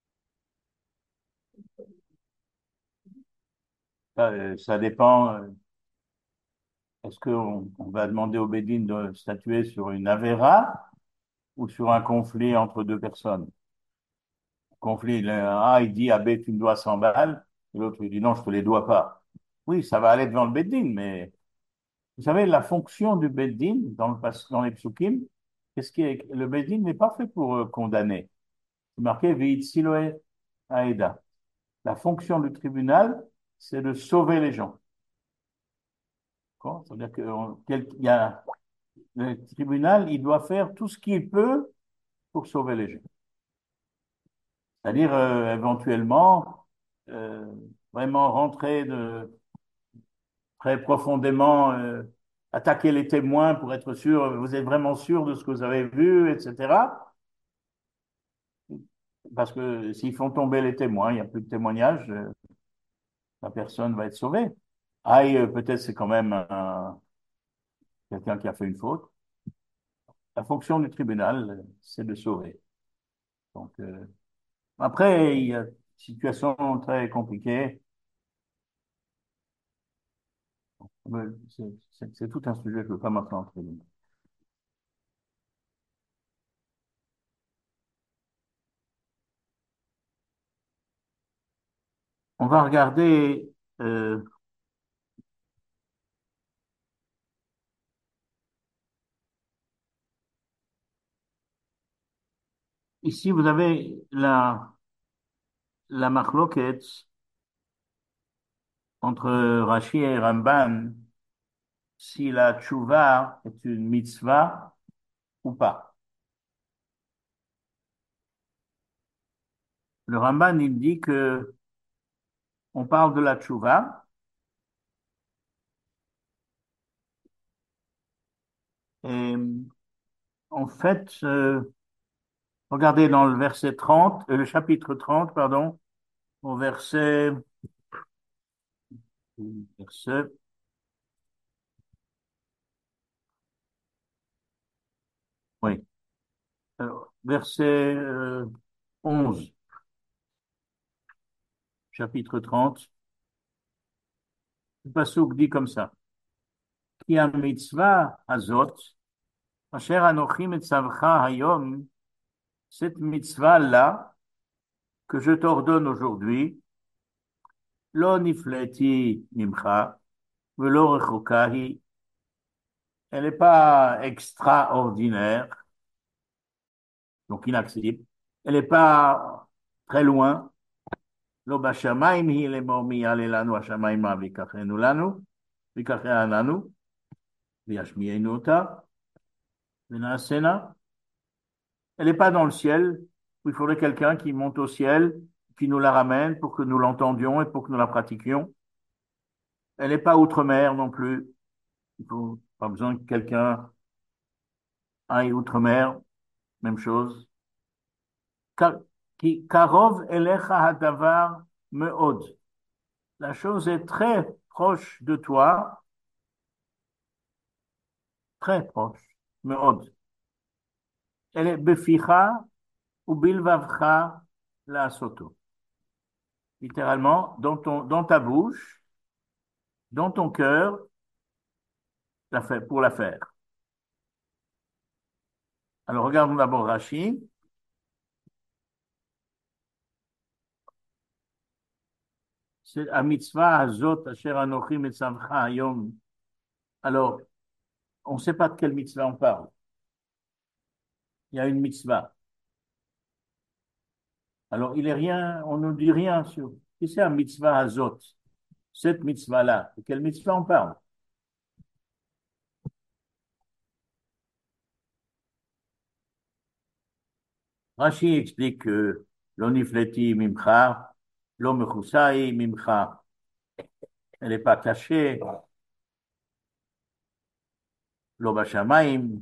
Ça, euh, ça dépend. euh, Est-ce qu'on on va demander au Bédine de statuer sur une avéra ou sur un conflit entre deux personnes? Conflit, le A, il dit à B, tu me dois cent balles, et l'autre, il dit non, je te les dois pas. Oui, ça va aller devant le Bédine, mais vous savez, la fonction du Bédine dans le, pas- dans les psukim, qu'est-ce qui est, le Bédine n'est pas fait pour euh, condamner. C'est marqué, Veit Siloé Aeda. La fonction du tribunal, c'est de sauver les gens. D'accord. C'est-à-dire que on- quel- il y a, le tribunal, il doit faire tout ce qu'il peut pour sauver les gens. C'est-à-dire, euh, éventuellement, euh, vraiment rentrer de, très profondément, euh, attaquer les témoins pour être sûr, vous êtes vraiment sûr de ce que vous avez vu, et cetera. Parce que s'ils font tomber les témoins, il n'y a plus de témoignages, euh, la personne va être sauvée. Aïe, euh, peut-être c'est quand même un- quelqu'un qui a fait une faute. La fonction du tribunal, euh, c'est de sauver. Donc, euh, après, il y a une situation très compliquée. Mais C'est c'est- c'est tout un sujet que je ne veux pas maintenant entrer dedans. On va regarder, euh, ici, vous avez la, la marloquette entre Rashi et Ramban, si la tchouva est une mitzvah ou pas. Le Ramban, il dit que on parle de la tchouva, et en fait, euh, regardez dans le verset trente, euh, le chapitre trente, pardon, au verset, verset, oui, alors, verset euh, onze, chapitre trente, le pasuk dit comme ça. Ki mitzvah hazot, asher anochi metzavcha hayom, cette mitzvah-là, que je t'ordonne aujourd'hui, lo nifleti mimcha, velo rechokahi, elle n'est pas extraordinaire, donc inaccessible. Elle n'est pas très loin. לא בשמיים היא לאמור מי יעלה לנו השמיימה ויקחנו לנו, ויקחנה לנו, וישמיענו אותה, ונעשנה. Elle n'est pas dans le ciel, où il faudrait quelqu'un qui monte au ciel, qui nous la ramène pour que nous l'entendions et pour que nous la pratiquions. Elle n'est pas outre-mer non plus. Il faut pas besoin que quelqu'un aille outre-mer, même chose. Ki karov elecha hadavar meod. La chose est très proche de toi, très proche, meod. Elle est beficha ou bilvavcha la soto. Littéralement, dans ton, dans ta bouche, dans ton cœur, la fait, pour la faire. Alors, regardons d'abord Rashi. C'est à mitzvah hazot asher anochi metzavcha hayom. Alors, on ne sait pas de quelle mitzvah on parle. Il y a une mitzvah. Alors, il est rien, on ne dit rien sur. Qu'est-ce que c'est un mitzvah hazot? Cette mitzvah-là. De quelle mitzvah on parle? Rashi explique que l'onifleti mimcha, l'omechusai mimcha. Elle n'est pas cachée. L'eau Bachamaim,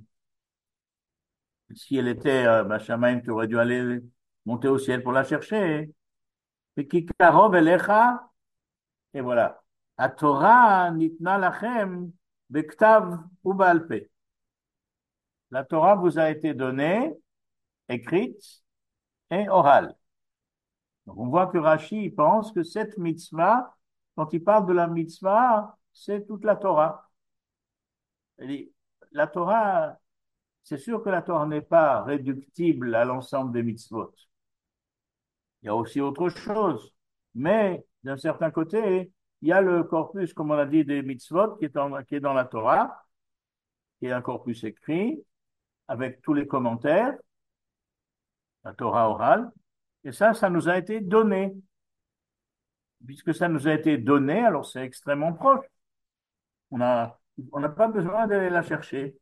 si elle était euh, Bachamaim, tu aurais dû aller monter au ciel pour la chercher. Et qui karov elecha, et voilà. Torah nitna lachem bektav ou baal peh. La Torah vous a été donnée, écrite et orale. Donc on voit que Rashi pense que cette mitzvah, quand il parle de la mitzvah, c'est toute la Torah. Et la Torah, c'est sûr que la Torah n'est pas réductible à l'ensemble des mitzvot. Il y a aussi autre chose. Mais d'un certain côté, il y a le corpus, comme on a dit, des mitzvot qui est, en- qui est dans la Torah, qui est un corpus écrit, avec tous les commentaires, la Torah orale. Et ça, ça nous a été donné. Puisque ça nous a été donné, alors c'est extrêmement proche. On a, on n'a pas besoin d'aller la chercher.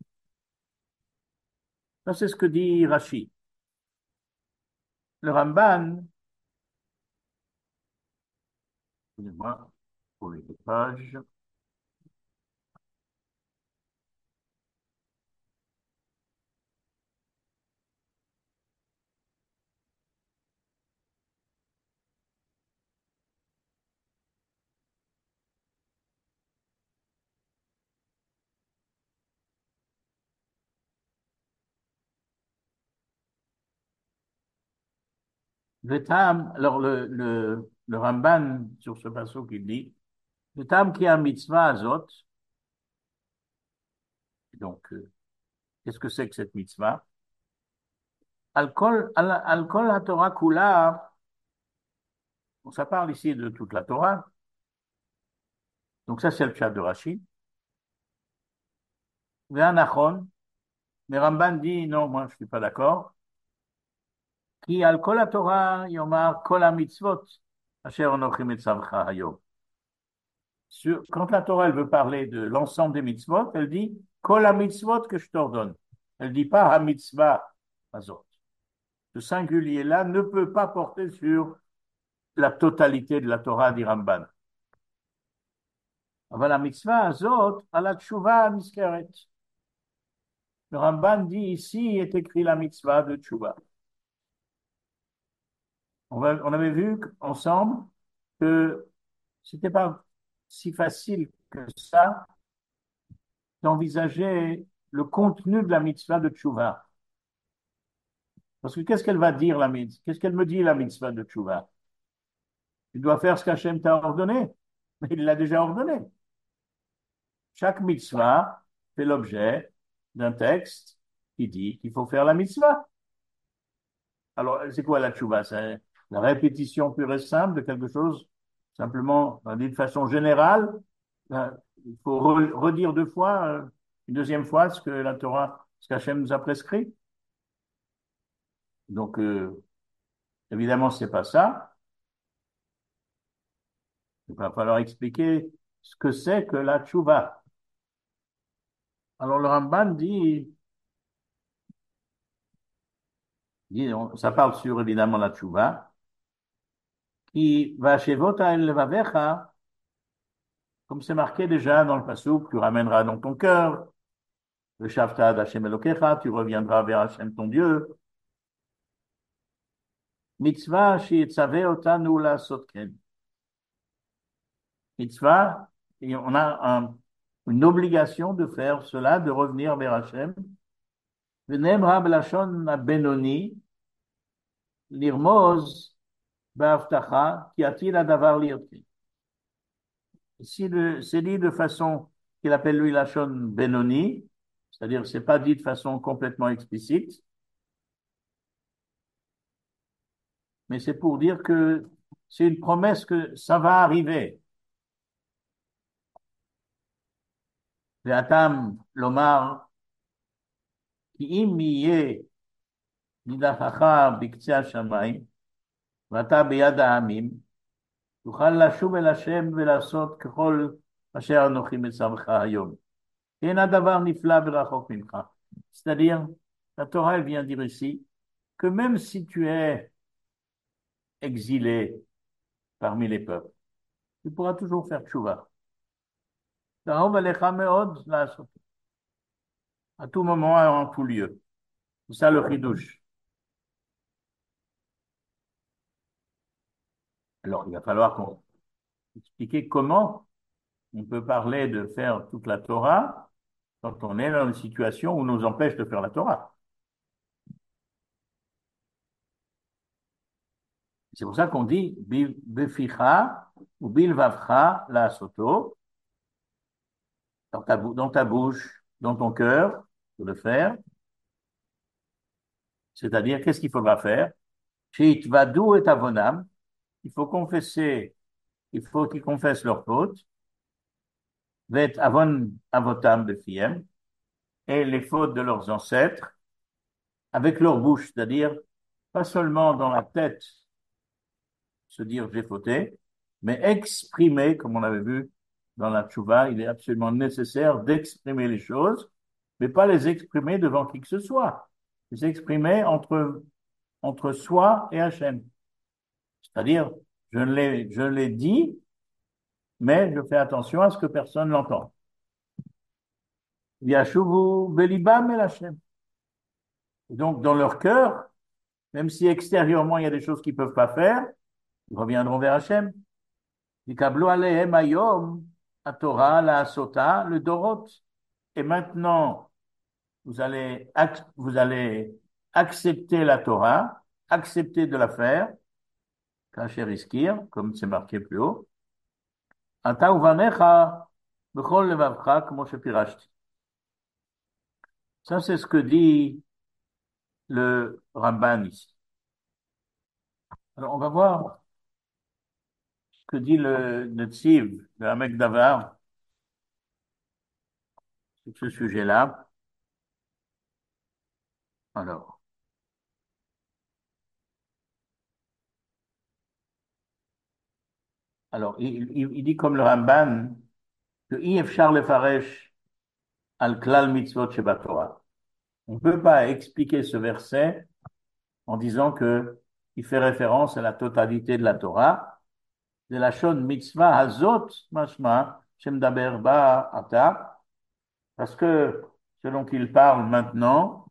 Ça, c'est ce que dit Rashi. Le Ramban, excusez-moi pour les deux pages. Vetam, alors le, le, le Ramban, sur ce passage qu'il dit, Vetam qui a mitzvah azot, donc, euh, qu'est-ce que c'est que cette mitzvah? Al-kol, al- al-kol la Torah kula, bon, ça parle ici de toute la Torah, donc ça c'est le chat de Rashi. Ve'anachon, mais Ramban dit, non, moi je suis pas d'accord. Qui al-kol la Torah yomar kol ha-mitzvot, asher onochim et tzavcha hayom. Sur- Quand la Torah elle veut parler de l'ensemble des mitzvot, elle dit kol ha-mitzvot que je t'ordonne. Elle dit pas ha-mitzvah azot. Ce singulier-là ne peut pas porter sur la totalité de la Torah dit Ramban. אבל המצווה הזאת על התשובה הנזכרת. Le Ramban dit ici est écrit la mitzvah de tchouva. On, va- on avait vu ensemble que c'était pas si facile que ça d'envisager le contenu de la mitzvah de tchouva. Parce que qu'est-ce qu'elle va dire la mitzvah? Qu'est-ce qu'elle me dit la mitzvah de tchouva? Tu dois faire ce qu'Hachem t'a ordonné. Mais il l'a déjà ordonné. Chaque mitzvah fait l'objet d'un texte qui dit qu'il faut faire la mitzvah. Alors, c'est quoi la tchouva? C'est la répétition pure et simple de quelque chose, simplement, on dit de façon générale. euh, Il faut re- redire deux fois, euh, une deuxième fois, ce que la Torah, ce qu'Hachem nous a prescrit. Donc, euh, évidemment, c'est pas ça. Il va falloir expliquer ce que c'est que la tchouva. Alors, le Ramban dit, dit on- ça parle sur, évidemment, la tchouva, qui va chez Vota el Levavecha, comme c'est marqué déjà dans le passouk, tu ramèneras dans ton cœur le Shavta d'Hachem Elokecha, tu reviendras vers Hachem ton Dieu. Mitzvah sheyitzaveh otanu la'asot ken. Mitzvah, et on a un- une obligation de faire cela, de revenir vers Hachem. V'nemra b'lashon benoni lirmoz ba'avtacha ki atil adavar lirti. Si le- c'est dit de façon qu'il appelle lui lashon benoni, c'est-à-dire c'est pas dit de façon complètement explicite, mais c'est pour dire que c'est une promesse que ça va arriver. והטעם לומר כי אם יהיה נידחך בקצה השמיים ואתה ביד העמים, תוכל לשוב אל השם ולעשות ככל אשר אנוכי מצווך היום. אין הדבר נפלא ורחוק ממך. C'est-à-dire, la Torah elle vient dire ici que même si tu es exilé parmi les peuples, tu pourras toujours faire tchouva. תאהוב עליך מאוד לעשות, à tout moment et en tout lieu. C'est ça le chidouche. Alors, il va falloir qu'on explique comment on peut parler de faire toute la Torah quand on est dans une situation où on nous empêche de faire la Torah. C'est pour ça qu'on dit Bil- Beficha ou Bilvavcha la soto, dans ta, bou- dans ta bouche, dans ton cœur, de le faire. C'est-à-dire, qu'est-ce qu'il faudra faire? Shit vadou et avonam. Il faut confesser, il faut qu'ils confessent leurs fautes. Vet avon avotam befiem. Et les fautes de leurs ancêtres avec leur bouche, c'est-à-dire pas seulement dans la tête se dire j'ai fauté, mais exprimer, comme on avait vu dans la tchouva, il est absolument nécessaire d'exprimer les choses, mais pas les exprimer devant qui que ce soit, les exprimer entre, entre soi et Hachem. C'est-à-dire, je l'ai, je l'ai dit, mais je fais attention à ce que personne n'entend. Yashuvu belibam el Hachem. Donc, dans leur cœur, même si extérieurement il y a des choses qu'ils ne peuvent pas faire, ils reviendront vers Hachem. Vikablu alehem hayom, la Torah, la Sota, le Dorot. Et maintenant, vous allez, ac- vous allez accepter la Torah, accepter de la faire, kacher iskir, comme c'est marqué plus haut. Ata uvanecha, bechol levavcha, כמו שפירשתי. Ça, c'est ce que dit le Ramban ici. Alors, on va voir ce que dit le, le Tziv, le Hamek Davar, sur ce sujet-là. Alors, alors il, il, il dit comme le Ramban que אי אפשר לפרש al klal mitzvot shebatorah. On ne peut pas expliquer ce verset en disant que il fait référence à la totalité de la Torah. De la shon mitzvah hazot mashma shemdaber ba ata, parce que selon qu'il parle maintenant,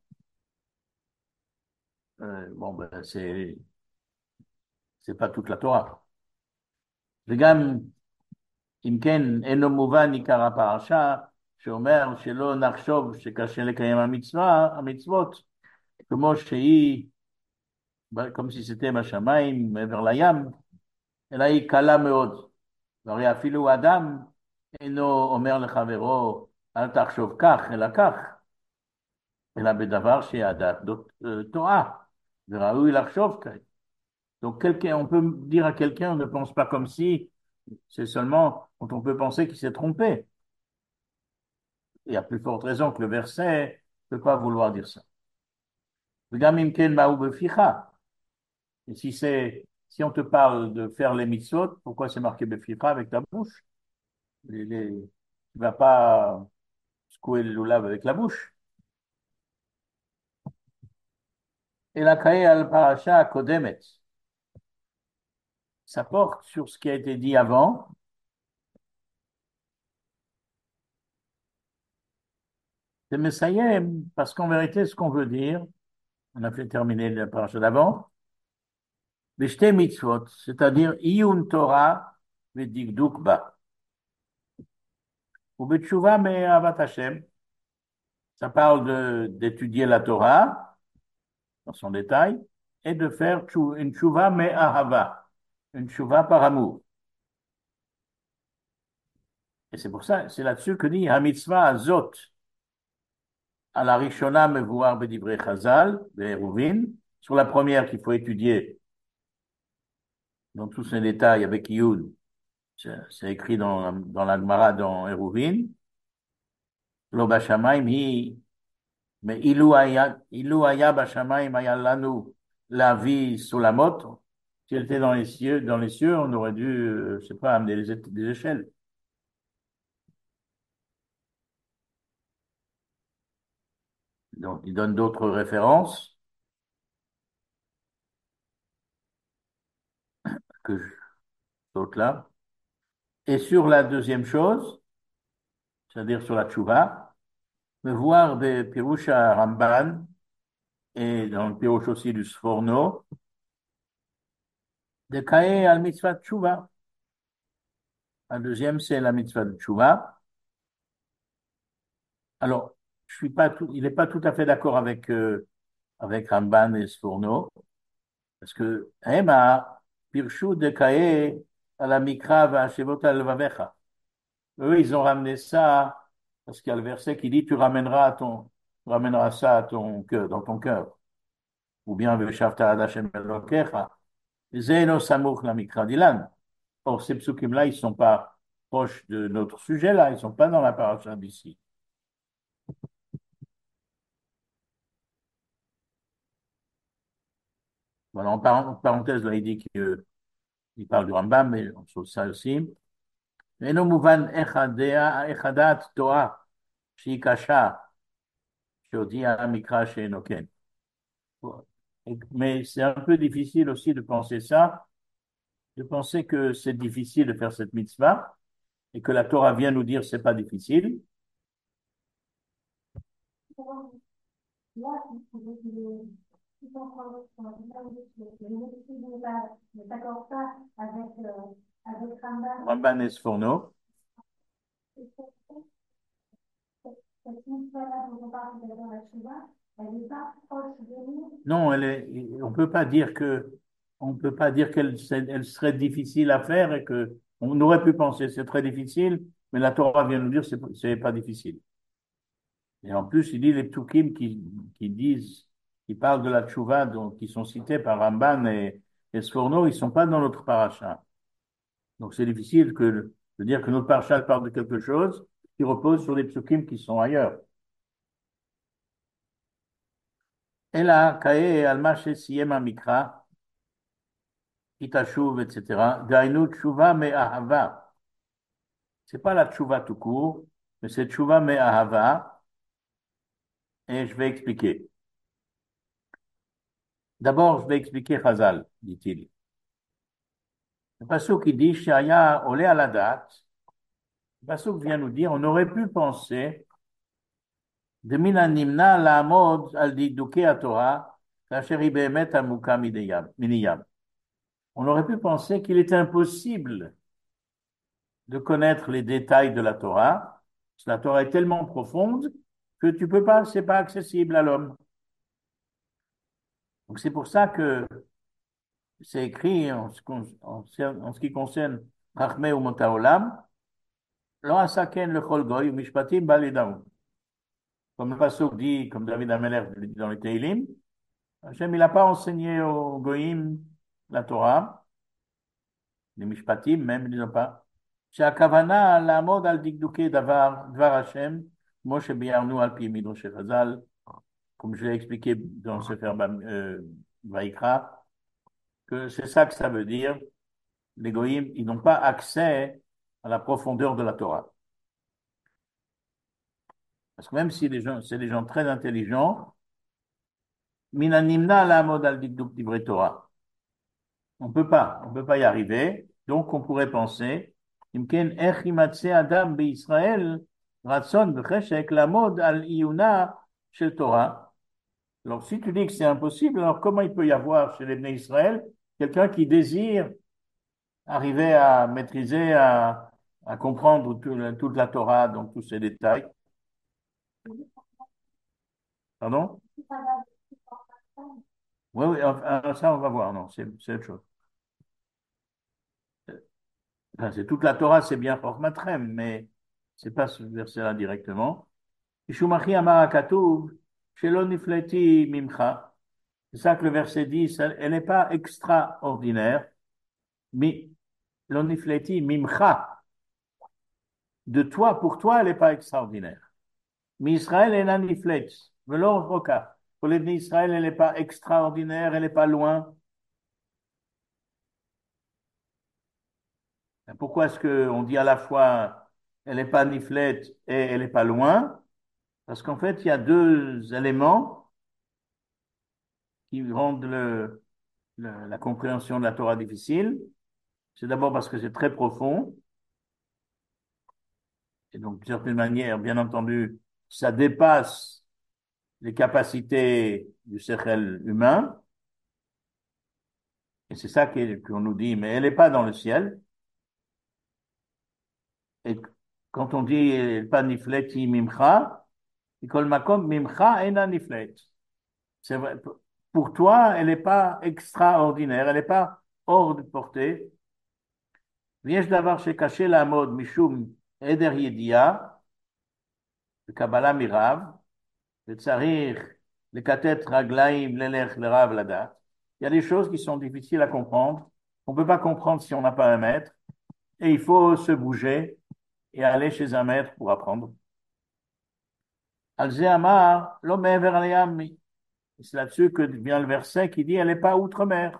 euh, bon ben c'est c'est pas toute la Torah. וגם אם כן, אינו מובן עיקר הפרשה, שאומר שלא נחשוב שקשה לקיים המצווה, המצוות, כמו שהיא, comme si c'était בשמיים, מעבר לים, אלא היא קלה מאוד. והרי אפילו אדם אינו אומר לחברו, אל תחשוב כך, אלא כך, אלא בדבר שהדעת טועה, וראוי לחשוב כך. Donc, quelqu'un, on peut dire à quelqu'un, ne pense pas comme si, c'est seulement quand on peut penser qu'il s'est trompé. Il y a plus forte raison que le verset ne peut pas vouloir dire ça. Et si c'est, si on te parle de faire les mitzvot, pourquoi c'est marqué beficha avec ta bouche? Les, les, tu vas pas secouer le loulav avec la bouche. Et la kaye al parasha kodemet. Ça porte sur ce qui a été dit avant. C'est Messayem, parce qu'en vérité, ce qu'on veut dire, on a fait terminer la parasha d'avant, Bishte mitzvot, c'est-à-dire iyun Torah v'dikduk ba. Ou b'tshuva me'avat Hashem, ça parle de, d'étudier la Torah dans son détail et de faire tchou- une tshuva me'ahava, une tshuva par amour. Et c'est pour ça, c'est là-dessus que dit ha-mitzvah azot, à la Rishona mevoir b'divrei Chazal, be'eruvin, sur la première qu'il faut étudier dans tous ses détails avec Yud, c'est c'est écrit dans, dans la Gemara dans Eruvin, lo bashamayim hi, mais ilu haya, ilu haya bashamayim haya lanu la vie sous la motte, si elle était dans les cieux, dans les cieux, on aurait dû, euh, je sais pas, amener des, é- des échelles. Donc, il donne d'autres références que je- d'autres là. Et sur la deuxième chose, c'est-à-dire sur la tchouva, de voir des Pirouches à Ramban et dans le Pirouche aussi du Sforno, de Kae al mitzvah tchouva, Un deuxième, c'est la mitzvah de Tchouva. Alors, je suis pas tout, il n'est pas tout à fait d'accord avec, euh, avec Ramban et Sforno, parce que Hema, Pirshu de Kae, à la Mikra, va Shevot al Vavecha. Eux, ils ont ramené ça, parce qu'il y a le verset qui dit, tu ramèneras ton, tu ramèneras ça à ton cœur, dans ton cœur. Ou bien, Veshavta ad Hashem Elokecha. Zeno Samuch la Mikra Dilan. Or, ces psukim-là, ils ne sont pas proches de notre sujet, là, ils ne sont pas dans la paracha d'ici. Voilà, en par- parenthèse, là, il dit qu'il parle du Rambam, mais on trouve ça aussi. ואינו מובן איך הדעה, איך הדעת טועה, שהיא קשה, שהודיע המקרא שאינו כן. Mais c'est un peu difficile aussi de penser ça, de penser que c'est difficile de faire cette mitzvah et que la Torah vient nous dire c'est pas difficile. Là, si vous voulez, si on prend ne s'accorde pas avec, euh, avec Ramban, Ramban et Sforno. cette mitzvah-là dont on parle dans la Shiva, elle n'est pas proche de nous. Non, elle est, on peut pas dire que, on peut pas dire qu'elle elle serait difficile à faire et que on aurait pu penser c'est très difficile, mais la Torah vient nous dire c'est c'est pas difficile. Et en plus, il dit les psukim qui, qui disent, qui parlent de la tchouva, donc qui sont cités par Ramban et, et Sforno, ils sont pas dans notre paracha. Donc c'est difficile que de dire que notre paracha parle de quelque chose qui repose sur des psukim qui sont ailleurs. Et là, kae alma shesiyem mikra, itashuv, et cetera. Gainu tchouva me ahava. C'est pas la tchouva tout court, mais c'est tchouva me ahava. Et je vais expliquer. D'abord, je vais expliquer Chazal, dit-il. Le pasuk qui dit Shaya olé à la date, le pasuk vient nous dire on aurait pu penser de mina nimna la mode al diduke à Torah, kasher behemet amuka miniyam. On aurait pu penser qu'il est impossible de connaître les détails de la Torah, parce que la Torah est tellement profonde que tu peux pas, c'est pas accessible à l'homme. Donc c'est pour ça que c'est écrit en ce, en, en ce qui concerne Chachmei Umot Haolam, Lo asaken lechol goy mishpatim balidaou. Comme le pasuk dit, comme David Ameler dit dans les Teilim, Hachem, il n'a pas enseigné aux goyim la Torah, les mishpatim même, ils n'ont pas. שהכוונה לעמוד על דקדוקי דבר, דבר השם, כמו שביארנו על פי מדרשי חז"ל, comme je l'ai expliqué dans ce Sefer euh, Vaikra, que c'est ça que ça veut dire. Les goyim, ils n'ont pas accès à la profondeur de la Torah. Parce que même si les gens, c'est des gens très intelligents, minanimna la mode al dikduk divrei Torah. On peut pas, on peut pas y arriver. Donc, on pourrait penser, imken ech imatse adam beIsraël, ratson becheshek la mode al iyuna shel Torah. Alors, si tu dis que c'est impossible, alors comment il peut y avoir chez les Bnei Israël quelqu'un qui désire arriver à maîtriser, à, à comprendre tout, toute la Torah, donc tous ces détails? Pardon? Oui, oui, enfin, ça, on va voir. Non, c'est c'est autre chose. Enfin, c'est toute la Torah, c'est bien Chormatrem, mais c'est pas ce verset-là directement. Ishumachi amar hakatuv, shelo nifleti mimcha. C'est ça que le verset dit, ça- elle n'est pas extraordinaire, mais lo nifleti mimcha. De toi, pour toi, elle n'est pas extraordinaire. Mais Israël est la niflet, velo roka. Pour les Israël, elle n'est pas extraordinaire, elle n'est pas loin. Pourquoi est-ce qu'on dit à la fois elle n'est pas niflette et elle n'est pas loin? Parce qu'en fait, il y a deux éléments qui rendent le, le- la compréhension de la Torah difficile. C'est d'abord parce que c'est très profond, et donc d'une certaine manière, bien entendu, ça dépasse les capacités du cercle humain, et c'est ça qu'est- qu'on nous dit, mais elle n'est pas dans le ciel. Et quand on dit pas nifleti mimcha, kol makom mimcha ena niflet. C'est vrai, pour toi, elle n'est pas extraordinaire, elle n'est pas hors de portée. ויש דבר שקשה לעמוד משום עדר ידיעה וקבלה מרב, וצריך לכתת רגליים ללך לרב לדעת. Il y a des choses qui sont difficiles à comprendre. On ne peut pas comprendre si on n'a pas un maître. Et il faut se bouger et aller chez un maître pour apprendre. על זה אמר, לא מעבר לים. C'est là-dessus que vient le verset qui dit, elle n'est pas outre-mer.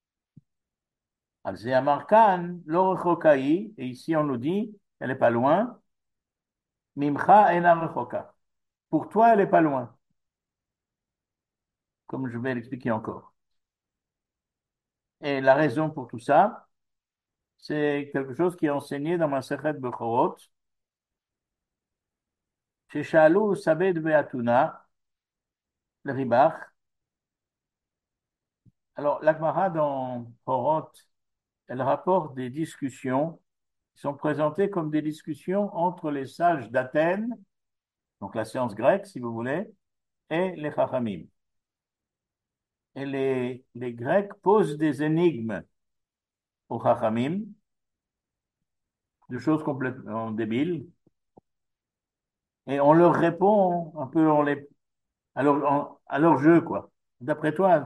על זה אמר כאן, לא רחוקה היא, et ici on nous dit, elle n'est pas loin. ממך אינה רחוקה. Pour toi, elle n'est pas loin. Comme je vais l'expliquer encore. Et la raison pour tout ça, c'est quelque chose qui est enseigné dans ma Sechet Bechorot. ששאלו סבד ואתונה לריבח. Alors, la Gemara dans Horot, elle rapporte des discussions qui sont présentées comme des discussions entre les sages d'Athènes, donc la science grecque, si vous voulez, et les Chachamim. Et les, les Grecs posent des énigmes aux Chachamim, de choses complètement débiles, et on leur répond un peu on les, à, leur, en, à leur jeu, quoi. D'après toi.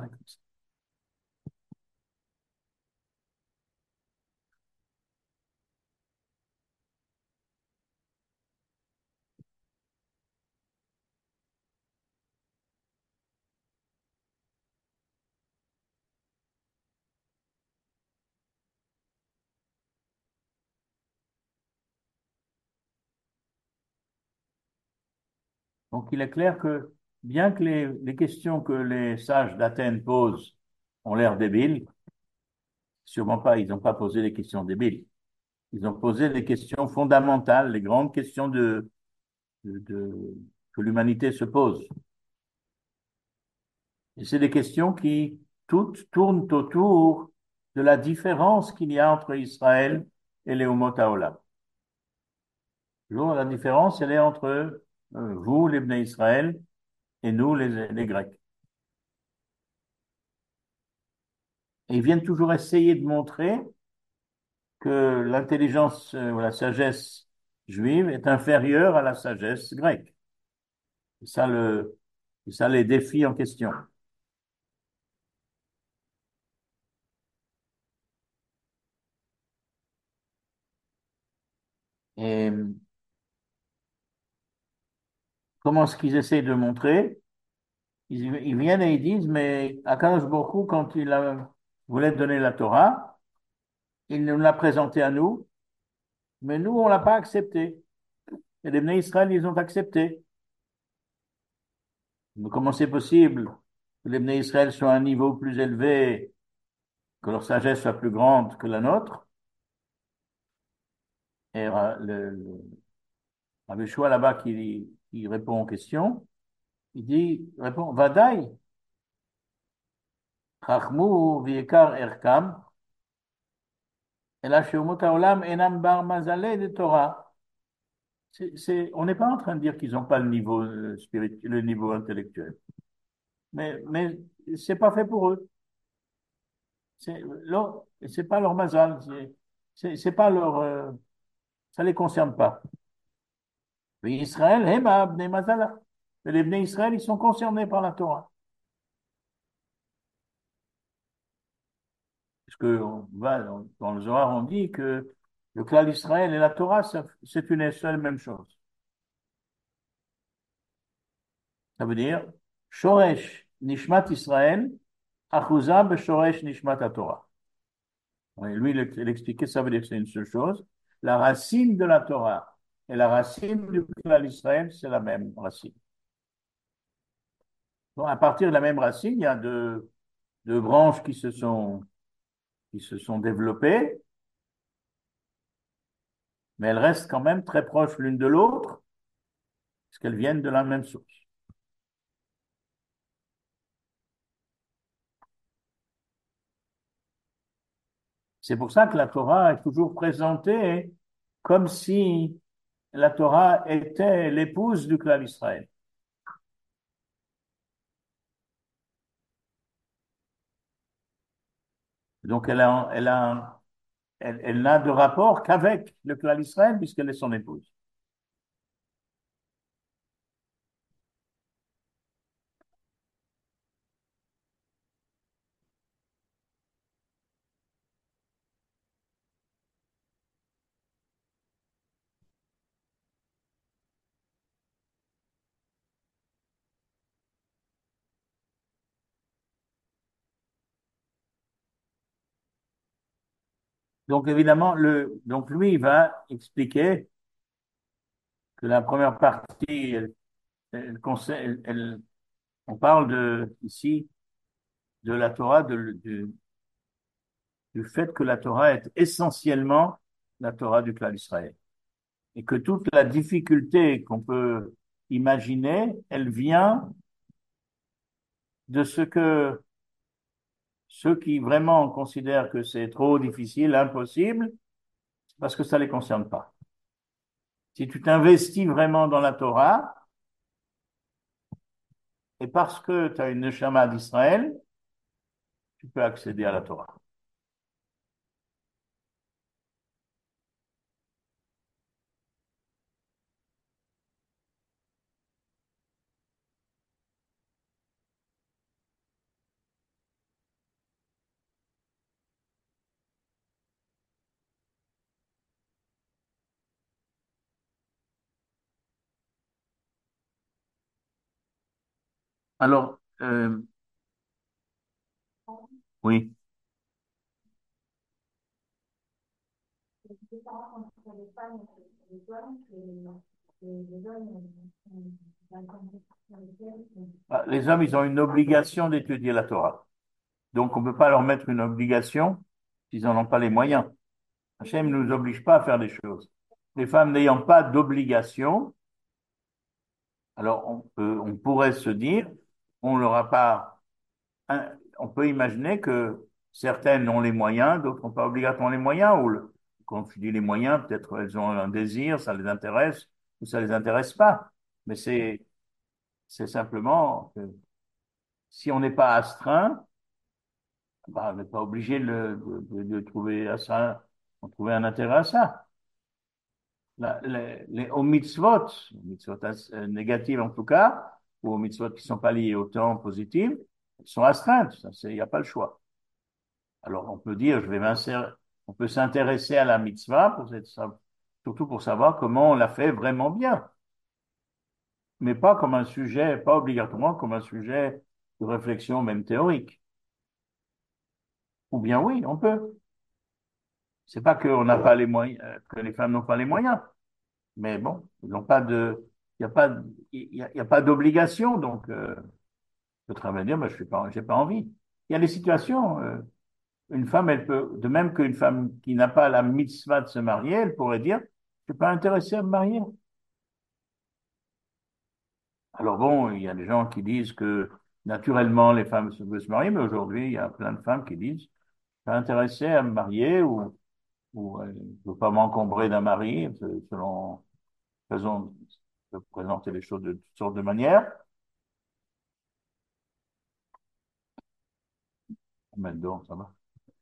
Donc il est clair que bien que les, les questions que les sages d'Athènes posent ont l'air débiles, sûrement pas, ils n'ont pas posé des questions débiles. Ils ont posé des questions fondamentales, les grandes questions de, de, de- que l'humanité se pose. Et c'est des questions qui toutes tournent autour de la différence qu'il y a entre Israël et les Umot Haolam. Toujours, la différence, elle est entre euh, vous, les Bnei Israël, et nous, les, les Grecs. Et ils viennent toujours essayer de montrer que l'intelligence euh, ou la sagesse juive est inférieure à la sagesse grecque. C'est ça le, c'est ça les défis en question. Et comment est-ce qu'ils essayent de montrer? Ils, ils viennent et ils disent, mais Akadosh Baruch Hu, quand il a, voulait donner la Torah, il nous l'a présentée à nous, mais nous, on l'a pas accepté. Et les Bnei Israël, ils ont accepté. Mais comment c'est possible que les Bnei Israël soient à un niveau plus élevé, que leur sagesse soit plus grande que la nôtre? Et euh, le, le Rabbi Shua là-bas qui, qui répond aux questions, il dit, il répond, Vadaï, Chachmu v'yekar erkam, et là, chez Umot Haolam, enam bar mazaleh de Torah. C'est, c'est, on n'est pas en train de dire qu'ils n'ont pas le niveau euh, spirituel, le niveau intellectuel. Mais, mais c'est pas fait pour eux. C'est, leur- c'est pas leur mazal. C'est, c'est c'est pas leur, euh, ça les concerne pas. Mais Israël, hema bnei mazala. Mais les bnei Israël, ils sont concernés par la Torah. Parce que on va, dans dans le Zohar, on dit que le clan d'Israël et la Torah, ça- c'est une seule même chose. Ça veut dire, Shoresh Nishmat Israël, Achuza Beshoresh Nishmat Torah. Et lui, il il expliquait, ça veut dire que c'est une seule chose. La racine de la Torah et la racine du clan d'Israël, c'est la même racine. Donc, à partir de la même racine, il y a deux, deux branches qui se sont, qui se sont développées, mais elles restent quand même très proches l'une de l'autre, parce qu'elles viennent de la même source. C'est pour ça que la Torah est toujours présentée comme si la Torah était l'épouse du clan d'Israël. Donc, elle a, elle a, elle, elle n'a de rapport qu'avec le clan d'Israël puisqu'elle est son épouse. Donc, évidemment, le, donc lui, il va expliquer que la première partie, elle, elle, elle, elle, on parle de, ici de la Torah, de, de, du fait que la Torah est essentiellement la Torah du clan d'Israël. Et que toute la difficulté qu'on peut imaginer, elle vient de ce que ceux qui vraiment considèrent que c'est trop difficile, impossible, c'est parce que ça ne les concerne pas. Si tu t'investis vraiment dans la Torah, et parce que tu as une neshama d'Israël, tu peux accéder à la Torah. Alors, euh, oui, C'est différent entre les femmes et les hommes, que les, les hommes ont dans le contexte dans lequel les hommes, ils ont une obligation d'étudier la Torah. Donc, on ne peut pas leur mettre une obligation s'ils n'en ont pas les moyens. Hachem ne nous oblige pas à faire des choses. Les femmes n'ayant pas d'obligation, alors on peut, on pourrait se dire, on n'aura pas, un- on peut imaginer que certaines ont les moyens, d'autres n'ont pas obligatoirement les moyens, ou le- quand tu dis les moyens, peut-être elles ont un désir, ça les intéresse, ou ça les intéresse pas. Mais c'est, c'est simplement que si on n'est pas astreint, bah, on n'est pas obligé de, de, de, de trouver à ça, de trouver un intérêt à ça. La, les, les, aux mitzvot, aux mitzvot euh, négatives en tout cas, ou aux mitzvot qui ne sont pas liées au temps positif, elles sont astreintes. Il n'y a pas le choix. Alors on peut dire, je vais m'insérer, on peut s'intéresser à la mitzvah, pour cette, surtout pour savoir comment on la fait vraiment bien, mais pas comme un sujet, pas obligatoirement comme un sujet de réflexion même théorique. Ou bien oui, on peut. C'est pas qu'on n'a pas les moyens, euh, que les femmes n'ont pas les moyens. Mais bon, ils n'ont pas de, il n'y a pas, il y a, il y a pas d'obligation, donc euh, le travail dire, ben, je n'ai pas, j'ai pas envie. Il y a des situations, euh, une femme, elle peut, de même qu'une femme qui n'a pas la mitzvah de se marier, elle pourrait dire, je suis pas intéressée à me marier. Alors bon, il y a des gens qui disent que naturellement les femmes se- veulent se marier, mais aujourd'hui, il y a plein de femmes qui disent, je suis pas intéressée à me marier ou, ou euh, je ne veux pas m'encombrer d'un mari, selon façon de présenter les choses de toutes sortes de manières. Maintenant, ça va.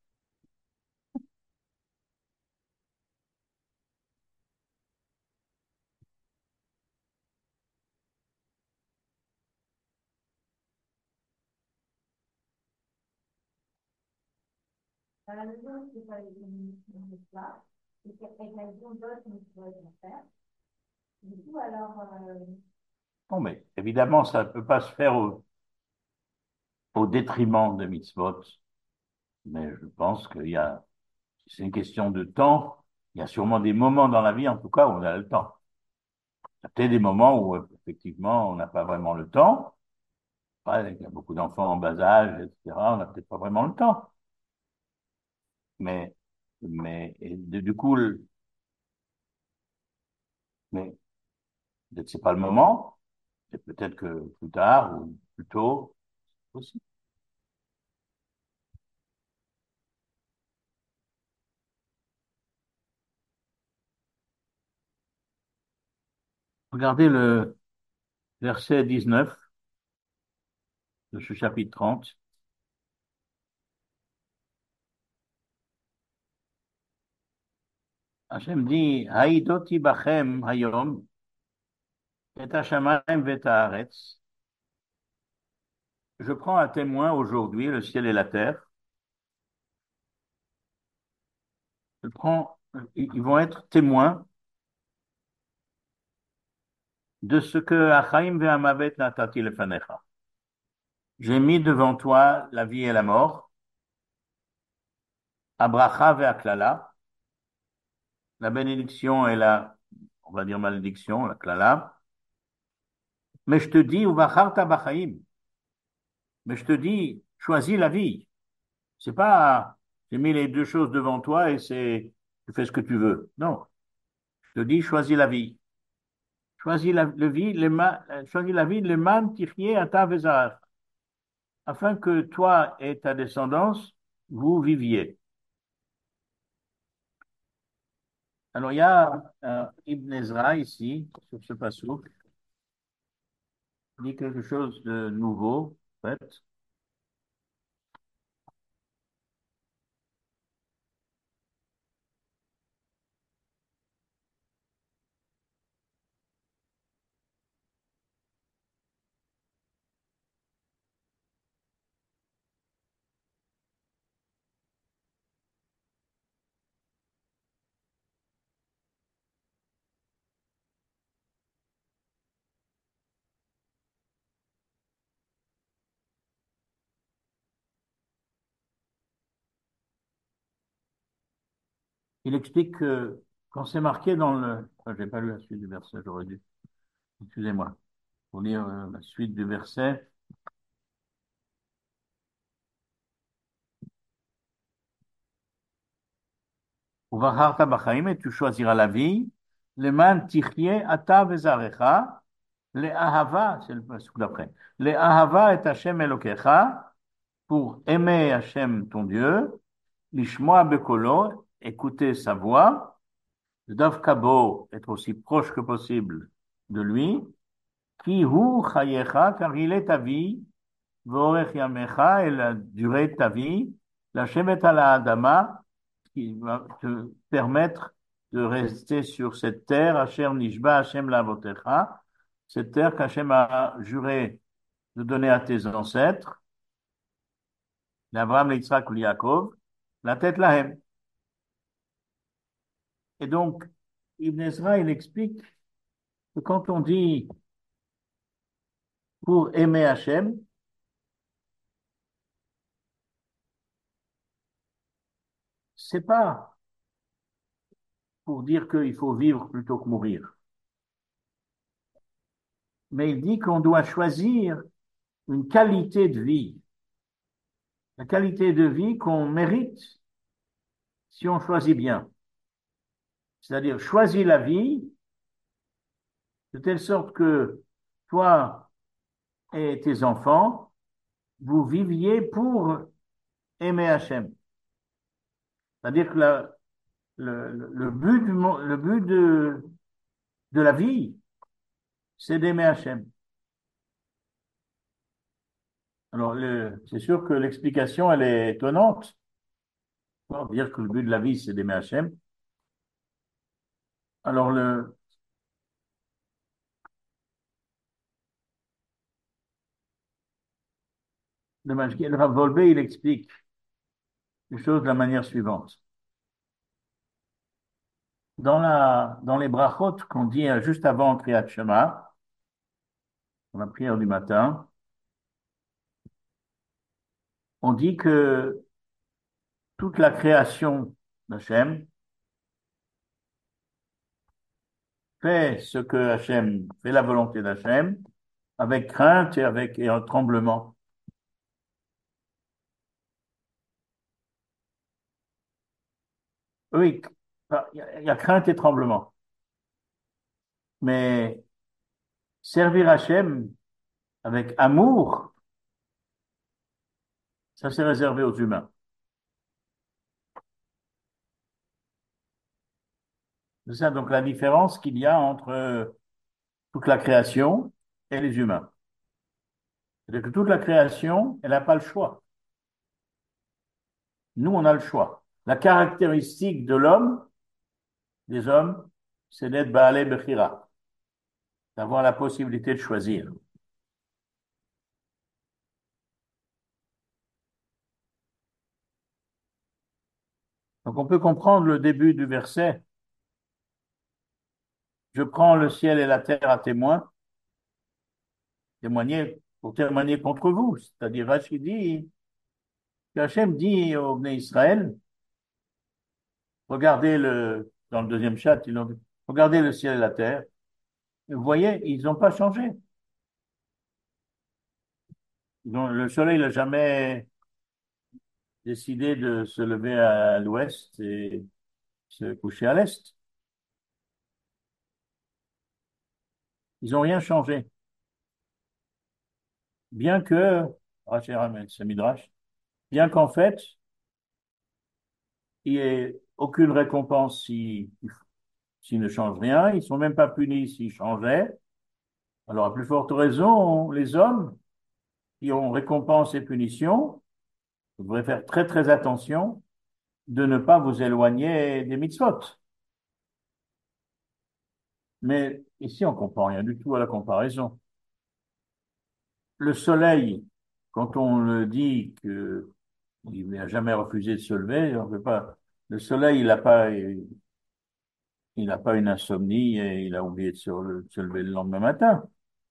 dans la mesure où c'est pas une mitzvah, et qu'elle a d'autres mitzvahs à faire. Du coup, alors, euh, Bon, mais évidemment, ça ne peut pas se faire au, au détriment des mitzvot. Mais je pense qu'il y a, si c'est une question de temps. Il y a sûrement des moments dans la vie, en tout cas, où on a le temps. Il y a peut-être des moments où, euh, effectivement, on n'a pas vraiment le temps. Ouais, il y a beaucoup d'enfants en bas âge, et cetera. On n'a peut-être pas vraiment le temps. Mais, mais, et de- du coup, le- mais peut-être c'est pas le moment. Et peut-être que plus tard ou plus tôt aussi. Regardez le verset dix-neuf de ce chapitre trente. Hachem dit, Haïdoti bachem hayom, et hashamayim vet haaretz. Je prends à témoin aujourd'hui le ciel et la terre. Je prends, ils vont être témoins de ce que Achaim ve'amavet natati lefanecha. J'ai mis devant toi la vie et la mort, Abracha ve'aklala, la bénédiction et la, on va dire malédiction, la klala. Mais je te dis, uvacharta b'chaim. Mais je te dis, choisis la vie. C'est pas, j'ai mis les deux choses devant toi et c'est, tu fais ce que tu veux. Non. Je te dis, choisis la vie. Choisis la, le vie, le ma, choisis la vie, le man tichye ata vezarach, afin que toi et ta descendance, vous viviez. Alors, il y a euh, Ibn Ezra ici, sur ce passouk, dit quelque chose de nouveau, en fait. Il explique que quand c'est marqué dans le... Enfin, j'ai pas lu la suite du verset, j'aurais dû. Excusez-moi. Pour lire euh, la suite du verset. Uvacharta b'chaim, et tu choisiras la vie. Leman tichye ata vezarecha. Le ahava, c'est le pasuk d'après. Le ahava et Hashem Elokecha, pour aimer Hashem ton Dieu. Lishmoa bekolo, écouter sa voix. Davkabo, être aussi proche que possible de lui. Ki hu chayecha, car il est ta vie. Vorech yamecha, et la durée de ta vie. La shemet ala adama, qui va te permettre de rester sur cette terre, Asher Nishba, Hashem Lavotecha, cette terre qu'Hachem a juré de donner à tes ancêtres, l'Abraham, l'Yitzhak ou Yaakov, la tête lahem. Et donc, Ibn Ezra, il explique que quand on dit pour aimer Hachem, c'est pas pour dire qu'il faut vivre plutôt que mourir. Mais il dit qu'on doit choisir une qualité de vie. La qualité de vie qu'on mérite si on choisit bien. C'est-à-dire choisis la vie de telle sorte que toi et tes enfants, vous viviez pour aimer Hachem. C'est-à-dire que la, le, le, le but, du, le but de, de la vie, c'est d'aimer Hachem. Alors, le, c'est sûr que l'explication, elle est étonnante. Pour dire que le but de la vie, c'est d'aimer Hachem. Alors, le, le Majgil Rav Wolbe, il explique les choses de la manière suivante. Dans la, dans les brachot qu'on dit juste avant Kriyat Shema, dans la prière du matin, on dit que toute la création d'Hachem fait ce que Hachem fait, la volonté d'Hachem, avec crainte et avec et un tremblement. Oui, il y, a, il y a crainte et tremblement. Mais servir Hachem avec amour, ça c'est réservé aux humains. C'est ça donc la différence qu'il y a entre toute la création et les humains. C'est-à-dire que toute la création, elle n'a pas le choix. Nous, on a le choix. La caractéristique de l'homme, des hommes, c'est d'être Baalé Bechira, d'avoir la possibilité de choisir. Donc on peut comprendre le début du verset. Je prends le ciel et la terre à témoin, témoigner, pour témoigner contre vous. C'est-à-dire, Rachid dit, Hachem dit au Bnei Israël, regardez le, dans le deuxième chat, ils ont dit, regardez le ciel et la terre. Et vous voyez, ils n'ont pas changé. Ils ont- le soleil n'a jamais décidé de se lever à l'ouest et se coucher à l'est. Ils n'ont rien changé. Bien que, Rachel Ramel, c'est Midrash, bien qu'en fait, il n'y ait aucune récompense si, s'ils ne changent rien, ils ne sont même pas punis s'ils changeaient. Alors, à plus forte raison, les hommes qui ont récompense et punition, vous devrez faire très très attention de ne pas vous éloigner des mitzvot. Mais ici, on comprend rien du tout à la comparaison. Le soleil, quand on le dit que il n'a jamais refusé de se lever, on ne peut pas. Le soleil, il n'a pas, il n'a pas une insomnie et il a oublié de se, de se lever le lendemain matin.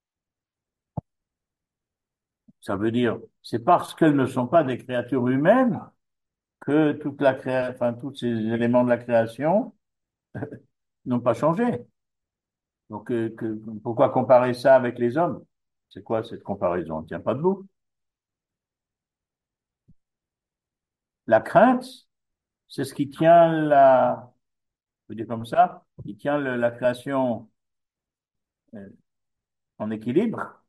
Ça veut dire, c'est parce qu'elles ne sont pas des créatures humaines que toute la créa, enfin, tous ces éléments de la création n'ont pas changé. Donc, euh, que, pourquoi comparer ça avec les hommes? C'est quoi cette comparaison? Elle ne tient pas debout. La crainte, c'est ce qui tient la, je veux dire comme ça, qui tient le- la création euh, en équilibre.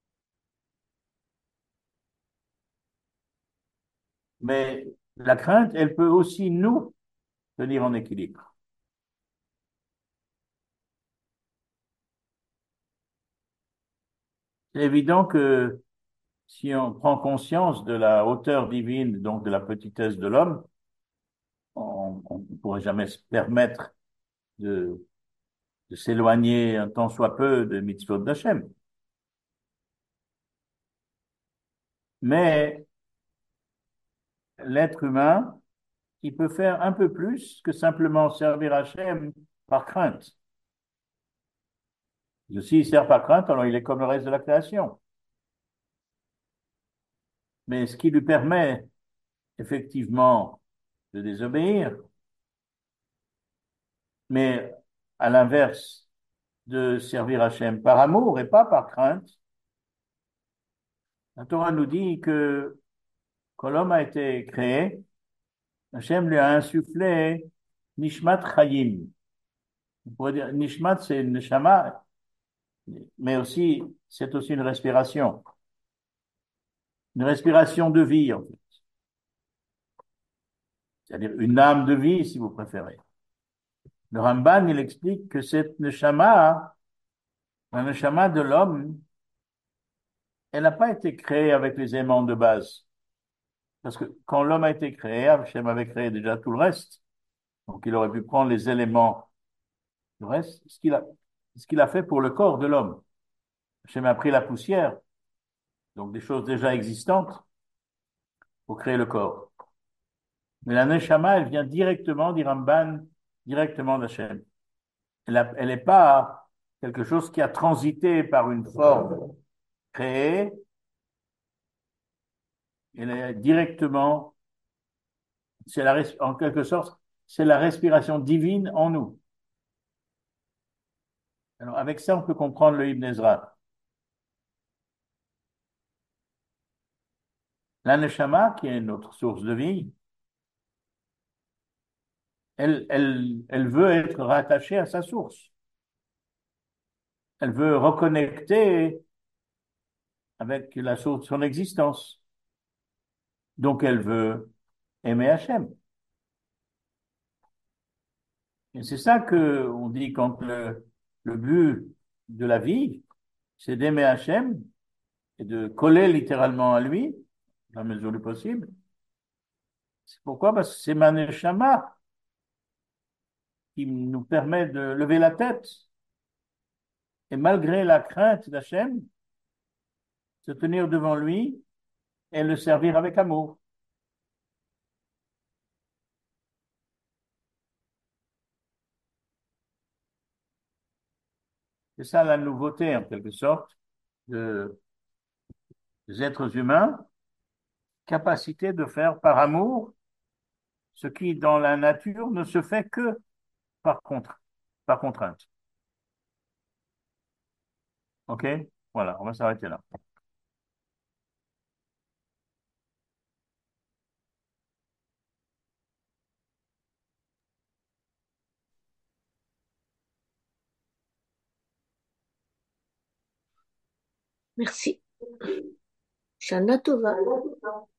Mais la crainte, elle peut aussi nous tenir en équilibre. C'est évident que si on prend conscience de la hauteur divine, donc de la petitesse de l'homme, on ne pourrait jamais se permettre de, de s'éloigner un tant soit peu de mitzvot d'Hachem. Mais l'être humain, il peut faire un peu plus que simplement servir Hachem par crainte. S'il sert par crainte, alors il est comme le reste de la création. Mais ce qui lui permet effectivement de désobéir, mais à l'inverse de servir Hachem par amour et pas par crainte, la Torah nous dit que quand l'homme a été créé, Hachem lui a insufflé Nishmat Chayim. On pourrait dire Nishmat, c'est une neshama, mais aussi, c'est aussi une respiration. Une respiration de vie, en fait. C'est-à-dire une âme de vie, si vous préférez. Le Ramban, il explique que cette neshama, la neshama de l'homme, elle n'a pas été créée avec les aimants de base. Parce que quand l'homme a été créé, Hachem avait créé déjà tout le reste. Donc il aurait pu prendre les éléments du reste, ce qu'il a, ce qu'il a fait pour le corps de l'homme. Hachem a pris la poussière, donc des choses déjà existantes, pour créer le corps. Mais la neshama, elle vient directement d'Iramban, directement d'Hachem. Elle n'est pas quelque chose qui a transité par une forme créée, elle est directement, c'est la, en quelque sorte, c'est la respiration divine en nous. Alors, avec ça, on peut comprendre le Ibn Ezra. La neshama, qui est notre source de vie, elle, elle, elle veut être rattachée à sa source. Elle veut reconnecter avec la source de son existence. Donc, elle veut aimer Hachem. Et c'est ça que on dit quand le, le but de la vie, c'est d'aimer Hachem et de coller littéralement à lui, dans la mesure du possible. C'est pourquoi? Parce que c'est ma neshama qui nous permet de lever la tête et malgré la crainte d'Hachem, se tenir devant lui et le servir avec amour. C'est ça la nouveauté, en quelque sorte, de- des êtres humains, capacité de faire par amour ce qui, dans la nature, ne se fait que par contre, par contrainte. OK? Voilà, on va s'arrêter là. Merci. Shana Tova.